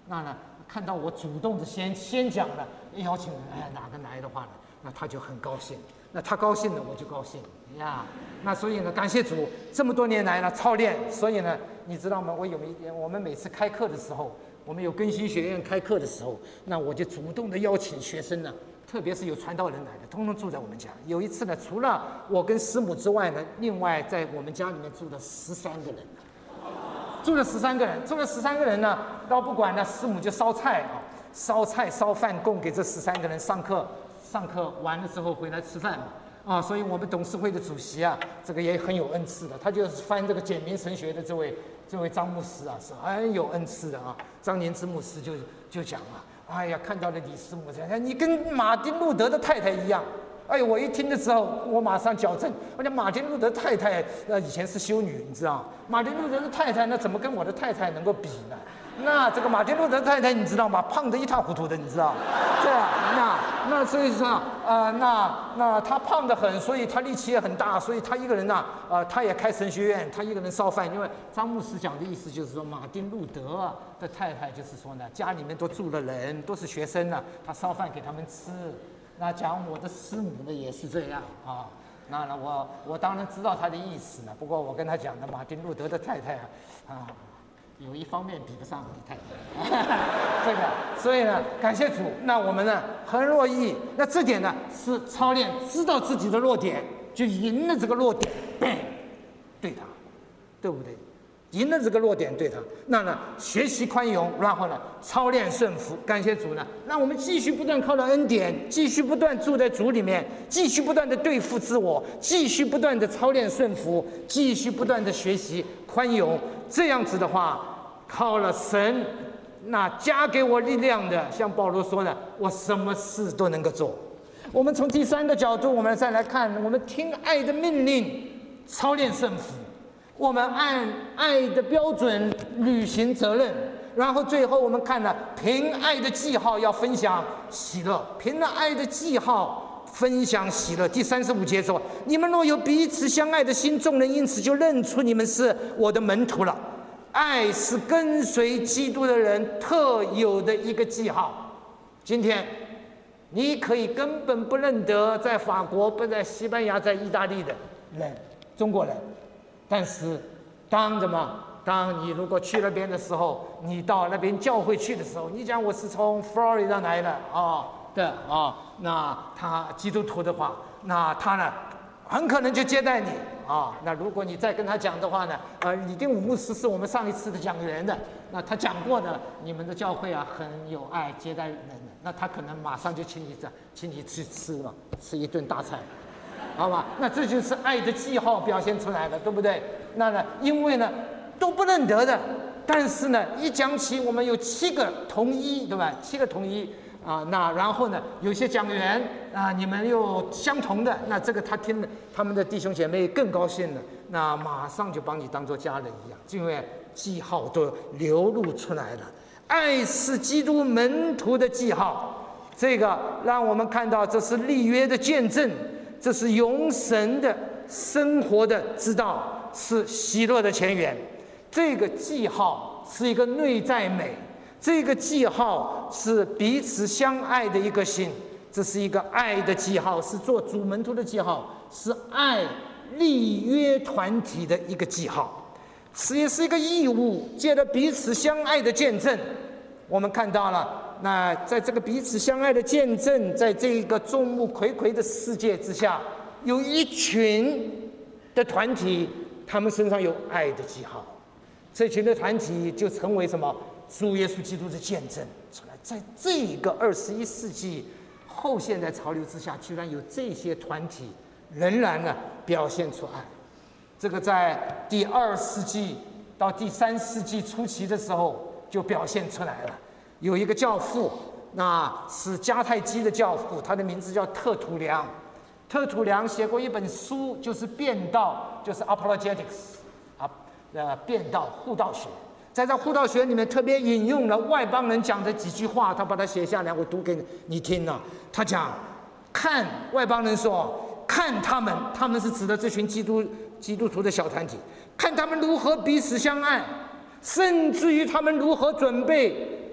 那呢，看到我主动的先先讲了邀请人，哎，哪个来的话呢，那他就很高兴。那他高兴了，我就高兴呀。那所以呢，感谢主，这么多年来呢操练，所以呢，你知道吗？我有一点，我们每次开课的时候，我们有更新学院开课的时候，那我就主动的邀请学生呢，特别是有传道人来的，通通住在我们家。有一次呢，除了我跟师母之外呢，另外在我们家里面住了十三个人，住了十三个人，住了十三个人呢，倒不管呢，师母就烧菜啊，烧菜烧饭供给这十三个人上课。上课完了之后回来吃饭嘛，啊，所以我们董事会的主席啊，这个也很有恩赐的，他就是翻这个简明神学的这位这位张牧师啊，是很有恩赐的啊。张年之牧师就就讲啊，哎呀，看到了李师母这样，你跟马丁路德的太太一样。哎呦，我一听的时候，我马上矫正，我讲马丁路德太太呃以前是修女，你知道，马丁路德的太太那怎么跟我的太太能够比呢？那这个马丁路德太太你知道吗？胖得一塌糊涂的，你知道？对啊，那那所以说啊、呃，那那他胖得很，所以他力气也很大，所以他一个人呢、啊，呃，他也开神学院，他一个人烧饭。因为张牧师讲的意思就是说，马丁路德的太太就是说呢，家里面都住了人，都是学生呢、啊，他烧饭给他们吃。那讲我的师母呢也是这样啊。那呢，我我当然知道他的意思呢，不过我跟他讲的马丁路德的太太啊，啊。有一方面比不上我的太太，这个，所以呢，感谢主，那我们呢很乐意。那这点呢是操练，知道自己的弱点，就赢了这个弱点，对他，对不对？赢了这个弱点对他，那呢学习宽容，然后呢操练顺服。感谢主呢，让我们继续不断靠着恩典，继续不断住在主里面，继续不断的对付自我，继续不断的操练顺服，继续不断的学习宽容。这样子的话，靠了神那加给我力量的，像保罗说的，我什么事都能够做。我们从第三个角度，我们再来看，我们听爱的命令，操练顺服。我们按爱的标准履行责任，然后最后我们看了凭爱的记号要分享喜乐，凭了爱的记号分享喜乐。第三十五节说：你们若有彼此相爱的心，众人因此就认出你们是我的门徒了。爱是跟随基督的人特有的一个记号。今天你可以根本不认得在法国、不在西班牙、在意大利的人，中国人。但是，当怎么？当你如果去那边的时候，你到那边教会去的时候，你讲我是从佛罗里达来的啊的啊，那他基督徒的话，那他呢，很可能就接待你啊。那如果你再跟他讲的话呢，呃，李定武牧师是我们上一次的讲员的，那他讲过的，你们的教会啊很有爱接待人的，那他可能马上就请你这，请你去吃了，吃一顿大菜。好吧，那这就是爱的记号表现出来的，对不对？那呢，因为呢都不认得的，但是呢，一讲起我们有七个同一，对吧？七个同一啊，那然后呢，有些讲员啊，你们又相同的，那这个他听了，他们的弟兄姐妹更高兴了，那马上就把你当作家人一样，因为记号都流露出来了。爱是基督门徒的记号，这个让我们看到这是立约的见证。这是永神的生活的之道，是喜乐的泉源。这个记号是一个内在美，这个记号是彼此相爱的一个心，这是一个爱的记号，是做主门徒的记号，是爱立约团体的一个记号，是也是一个义务，借着彼此相爱的见证。我们看到了，那在这个彼此相爱的见证，在这个众目睽睽的世界之下，有一群的团体，他们身上有爱的记号，这群的团体就成为什么？主耶稣基督的见证出来。在这个二十一世纪后现代潮流之下，居然有这些团体仍然呢表现出爱。这个在第二世纪到第三世纪初期的时候就表现出来了。有一个教父，那是迦太基的教父，他的名字叫特土良。特土良写过一本书，就是辩道，就是 apologetics 啊，呃，辩道护道学。在这护道学里面特别引用了外邦人讲的几句话，他把它写下来，我读给你听了。他讲，看外邦人说，看他们，他们是指的这群基督基督徒的小团体，看他们如何彼此相爱，甚至于他们如何准备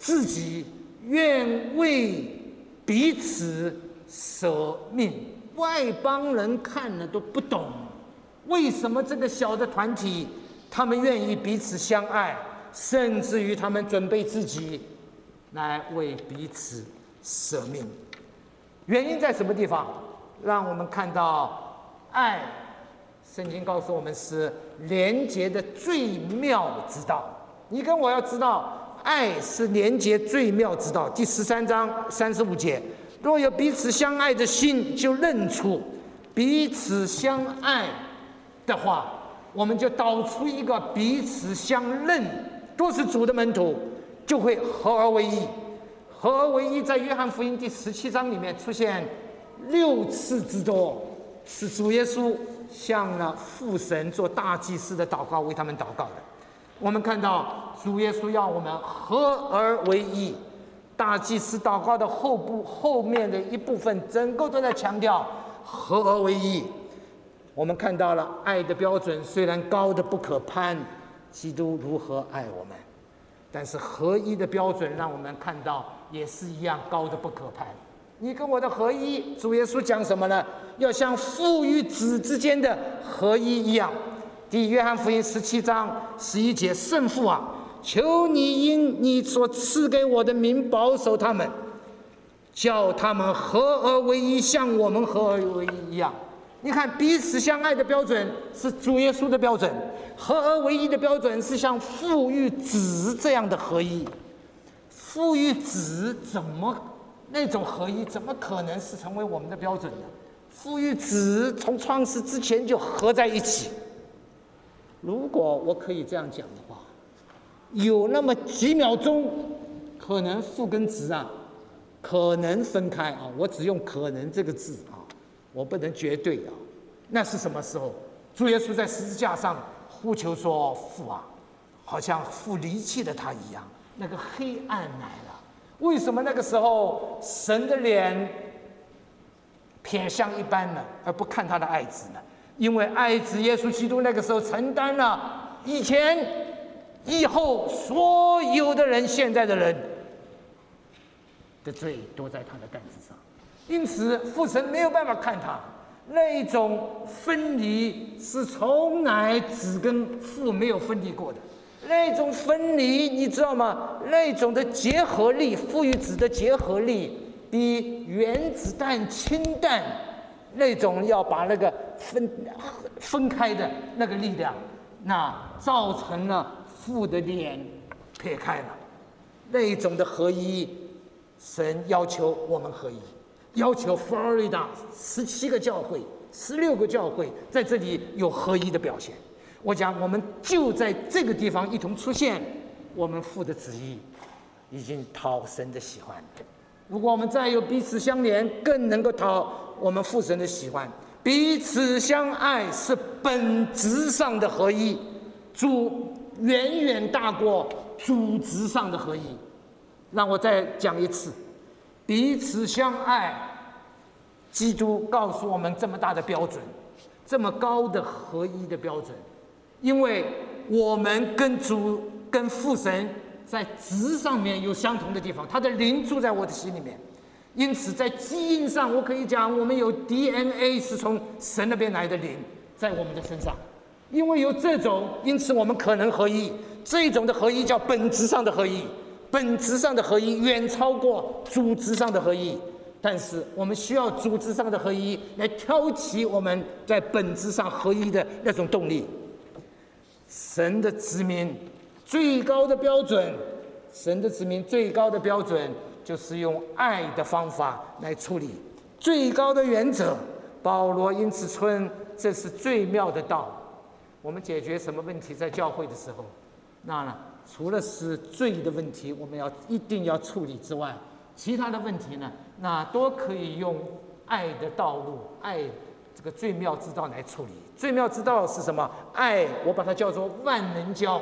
自己，愿为彼此舍命。外邦人看了都不懂，为什么这个小的团体，他们愿意彼此相爱，甚至于他们准备自己来为彼此舍命。原因在什么地方？让我们看到爱，圣经告诉我们是连结的最妙之道。你跟我要知道，爱是连结最妙之道。第十三章三十五节，若有彼此相爱的心，就认出彼此相爱的话，我们就导出一个彼此相认，都是主的门徒，就会合而为一。合而为一在约翰福音第十七章里面出现六次之多，是主耶稣向了父神做大祭司的祷告，为他们祷告的。我们看到主耶稣要我们合而为一，大祭司祷告的后部后面的一部分，整个都在强调合而为一。我们看到了爱的标准虽然高的不可攀，基督如何爱我们，但是合一的标准让我们看到也是一样高的不可攀。你跟我的合一，主耶稣讲什么呢？要像父与子之间的合一一样。第约翰福音十七章十一节，圣父啊，求你因你所赐给我的名保守他们，叫他们合而为一，像我们合而为一一样。你看，彼此相爱的标准是主耶稣的标准，合而为一的标准是像父与子这样的合一。父与子怎么那种合一，怎么可能是成为我们的标准呢？父与子从创世之前就合在一起。如果我可以这样讲的话，有那么几秒钟，可能父跟子啊，可能分开啊，我只用可能这个字啊，我不能绝对啊。那是什么时候？主耶稣在十字架上呼求说：“父啊，好像父离弃了他一样。”那个黑暗来了。为什么那个时候神的脸瞥向一般呢，而不看他的爱子呢？因为爱子耶稣基督那个时候承担了以前、以后所有的人、现在的人的罪都在他的担子上，因此父神没有办法看他。那一种分离是从来子跟父没有分离过的。那种分离，你知道吗？那种的结合力，父与子的结合力，比原子弹、氢弹那种要把那个分分开的那个力量，那造成了父的脸撇开了。那一种的合一，神要求我们合一，要求佛罗里达十七个教会、十六个教会在这里有合一的表现。我讲，我们就在这个地方一同出现，我们父的旨意已经讨神的喜欢。如果我们再有彼此相连，更能够讨我们父神的喜欢。彼此相爱是本质上的合一，主远远大过主质上的合一。让我再讲一次，彼此相爱，基督告诉我们这么大的标准，这么高的合一的标准。因为我们跟主、跟父神在质上面有相同的地方，他的灵住在我的心里面，因此在基因上，我可以讲我们有 D N A 是从神那边来的灵在我们的身上。因为有这种，因此我们可能合一。这种的合一叫本质上的合一，本质上的合一远超过组织上的合一。但是我们需要组织上的合一来挑起我们在本质上合一的那种动力。神的子民最高的标准，神的子民最高的标准就是用爱的方法来处理。最高的原则，保罗因此称这是最妙的道。我们解决什么问题在教会的时候，那呢，除了是罪的问题我们要一定要处理之外，其他的问题呢，那都可以用爱的道路，爱这个最妙之道来处理。最妙之道是什么？爱，我把它叫做万能胶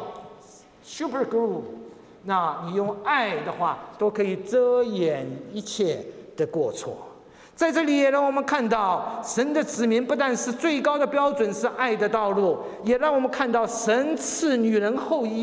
super glue。 那你用爱的话都可以遮掩一切的过错。在这里也让我们看到神的子民不但是最高的标准是爱的道路，也让我们看到神赐女人后裔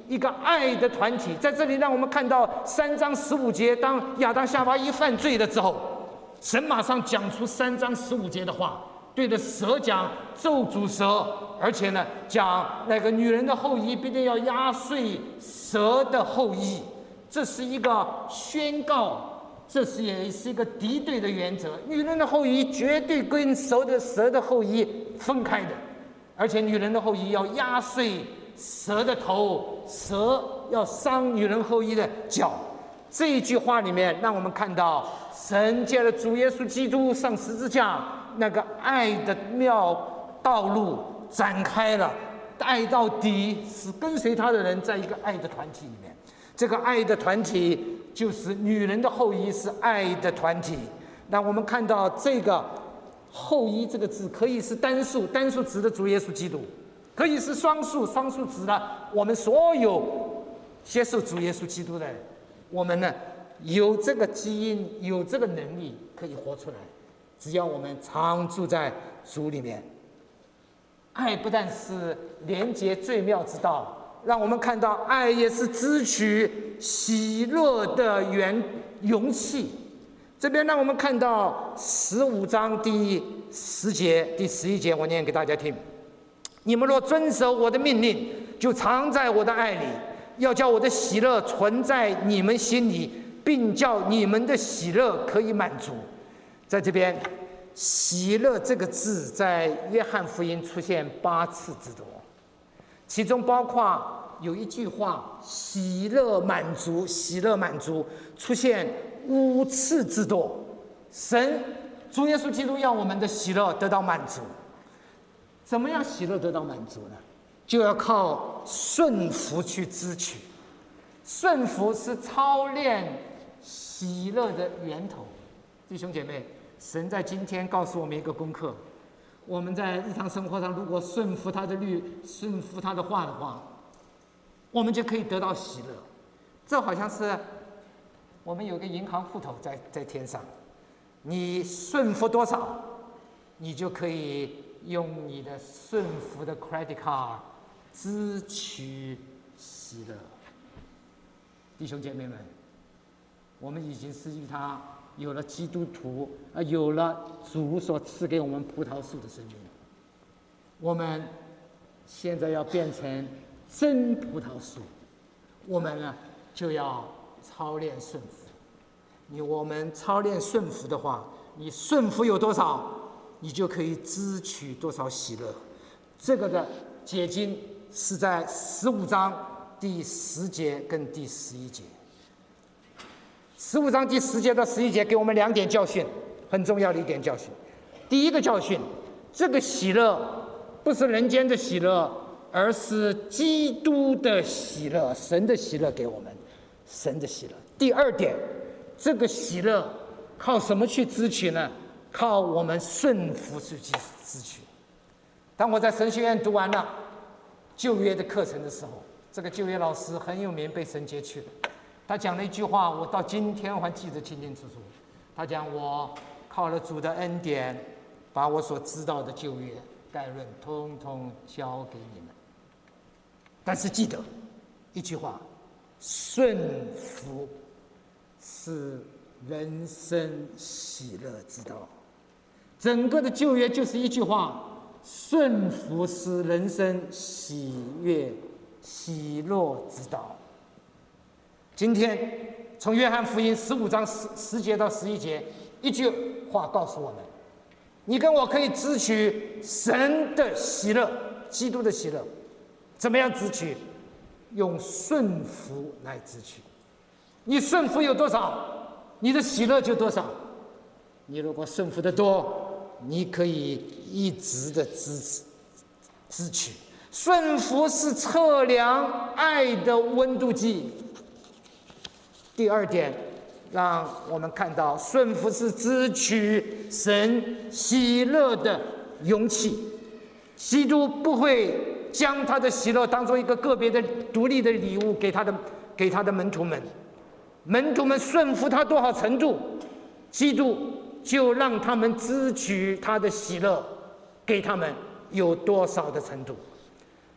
一个爱的团体。在这里让我们看到三章十五节，当亚当夏娃一犯罪了之后，神马上讲出三章十五节的话，对着蛇讲咒诅蛇，而且呢讲那个女人的后裔必定要压碎蛇的后裔。这是一个宣告，这是也是一个敌对的原则。女人的后裔绝对跟蛇的蛇的后裔分开的，而且女人的后裔要压碎蛇的头，蛇要伤女人后裔的脚。这一句话里面让我们看到神借了主耶稣基督上十字架，那个爱的妙道路展开了，爱到底，是跟随他的人在一个爱的团体里面。这个爱的团体就是女人的后裔，是爱的团体。那我们看到这个后裔这个字可以是单数，单数指的主耶稣基督，可以是双数，双数指的我们所有接受主耶稣基督的人。我们呢有这个基因，有这个能力可以活出来，只要我们常住在主里面。爱不但是连结最妙之道，让我们看到爱也是支取喜乐的源容器。这边让我们看到十五章第十节、第十一节，我念给大家听：你们若遵守我的命令，就藏在我的爱里，要叫我的喜乐存在你们心里，并叫你们的喜乐可以满足。在这边，喜乐这个字在约翰福音出现八次之多，其中包括有一句话喜乐满足，喜乐满足出现五次之多。神主耶稣基督要我们的喜乐得到满足。怎么样喜乐得到满足呢？就要靠顺服去支取。顺服是操练喜乐的源头。弟兄姐妹，神在今天告诉我们一个功课，我们在日常生活上如果顺服他的律，顺服他的话的话，我们就可以得到喜乐。这好像是我们有个银行户头在在天上，你顺服多少，你就可以用你的顺服的 credit card 支取喜乐。弟兄姐妹们，我们已经是与他有了基督徒，呃，有了主所赐给我们葡萄树的生命。我们现在要变成真葡萄树，我们呢就要操练顺服。你我们操练顺服的话，你顺服有多少，你就可以支取多少喜乐。这个的解经是在十五章第十节跟第十一节。十五章第十节到十一节给我们两点教训，很重要的一点教训。第一个教训，这个喜乐不是人间的喜乐，而是基督的喜乐，神的喜乐给我们，神的喜乐。第二点，这个喜乐靠什么去支取呢？靠我们顺服去支取。当我在神学院读完了旧约的课程的时候，这个旧约老师很有名，被神接去的。他讲了一句话，我到今天还记得清清楚楚。他讲：我靠了主的恩典，把我所知道的旧约概论通通交给你们。但是记得一句话，顺服是人生喜乐之道。整个的旧约就是一句话，顺服是人生喜悦喜乐之道。今天从约翰福音十五章十十节到十一节，一句话告诉我们：你跟我可以支取神的喜乐，基督的喜乐。怎么样支取？用顺服来支取。你顺服有多少，你的喜乐就多少。你如果顺服的多，你可以一直的支持支取。顺服是测量爱的温度计。第二点，让我们看到顺服是支取神喜乐的容器。基督不会将他的喜乐当作一个个别的独立的礼物给他的给他的门徒们，门徒们顺服他多少程度，基督就让他们支取他的喜乐给他们有多少的程度。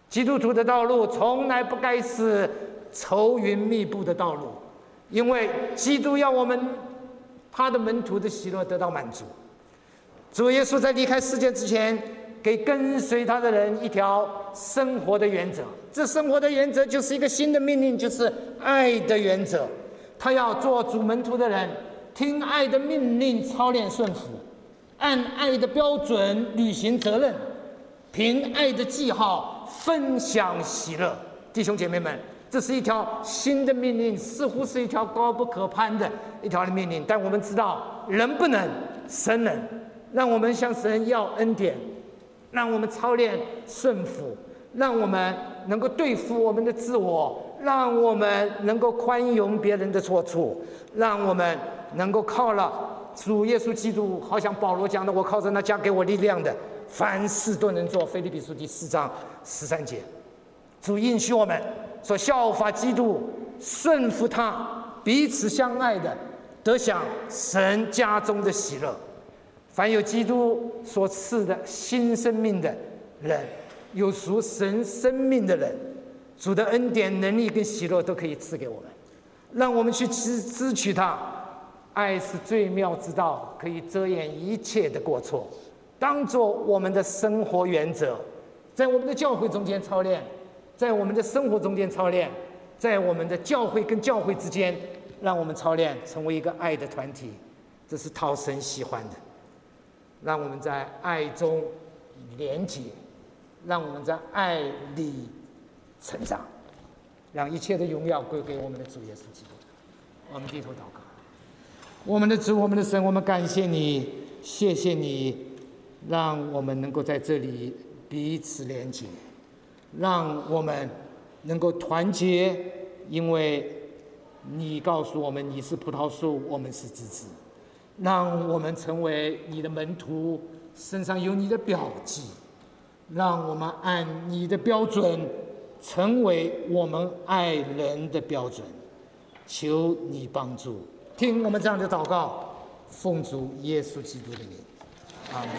基督徒的道路从来不该是愁云密布的道路，因为基督要我们他的门徒的喜乐得到满足。主耶稣在离开世界之前，给跟随他的人一条生活的原则，这生活的原则就是一个新的命令，就是爱的原则。他要做主门徒的人，听爱的命令，操练顺服，按爱的标准履行责任，凭爱的记号分享喜乐。弟兄姐妹们，这是一条新的命令，似乎是一条高不可攀的一条的命令，但我们知道人不能，神能。让我们向神要恩典，让我们操练顺服，让我们能够对付我们的自我，让我们能够宽容别人的错处，让我们能够靠了主耶稣基督，好像保罗讲的，我靠着那加给我力量的，凡事都能做。腓立比书第四章十三节，主应许我们说，效法基督，顺服他，彼此相爱的，得享神家中的喜乐。凡有基督所赐的新生命的人，有属神生命的人，主的恩典、能力跟喜乐都可以赐给我们，让我们去支支取它。爱是最妙之道，可以遮掩一切的过错，当作我们的生活原则，在我们的教会中间操练，在我们的生活中间操练，在我们的教会跟教会之间，让我们操练成为一个爱的团体，这是讨神喜欢的。让我们在爱中连结，让我们在爱里成长，让一切的荣耀归给我们的主耶稣基督。我们低头祷告。我们的主，我们的神，我们感谢你，谢谢你，让我们能够在这里彼此连结，让我们能够团结，因为你告诉我们你是葡萄树，我们是枝子。让我们成为你的门徒，身上有你的标记，让我们按你的标准成为我们爱人的标准。求你帮助，听我们这样的祷告，奉主耶稣基督的名，阿门。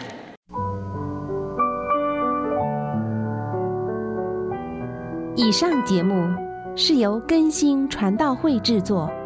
以上节目是由更新传道会制作。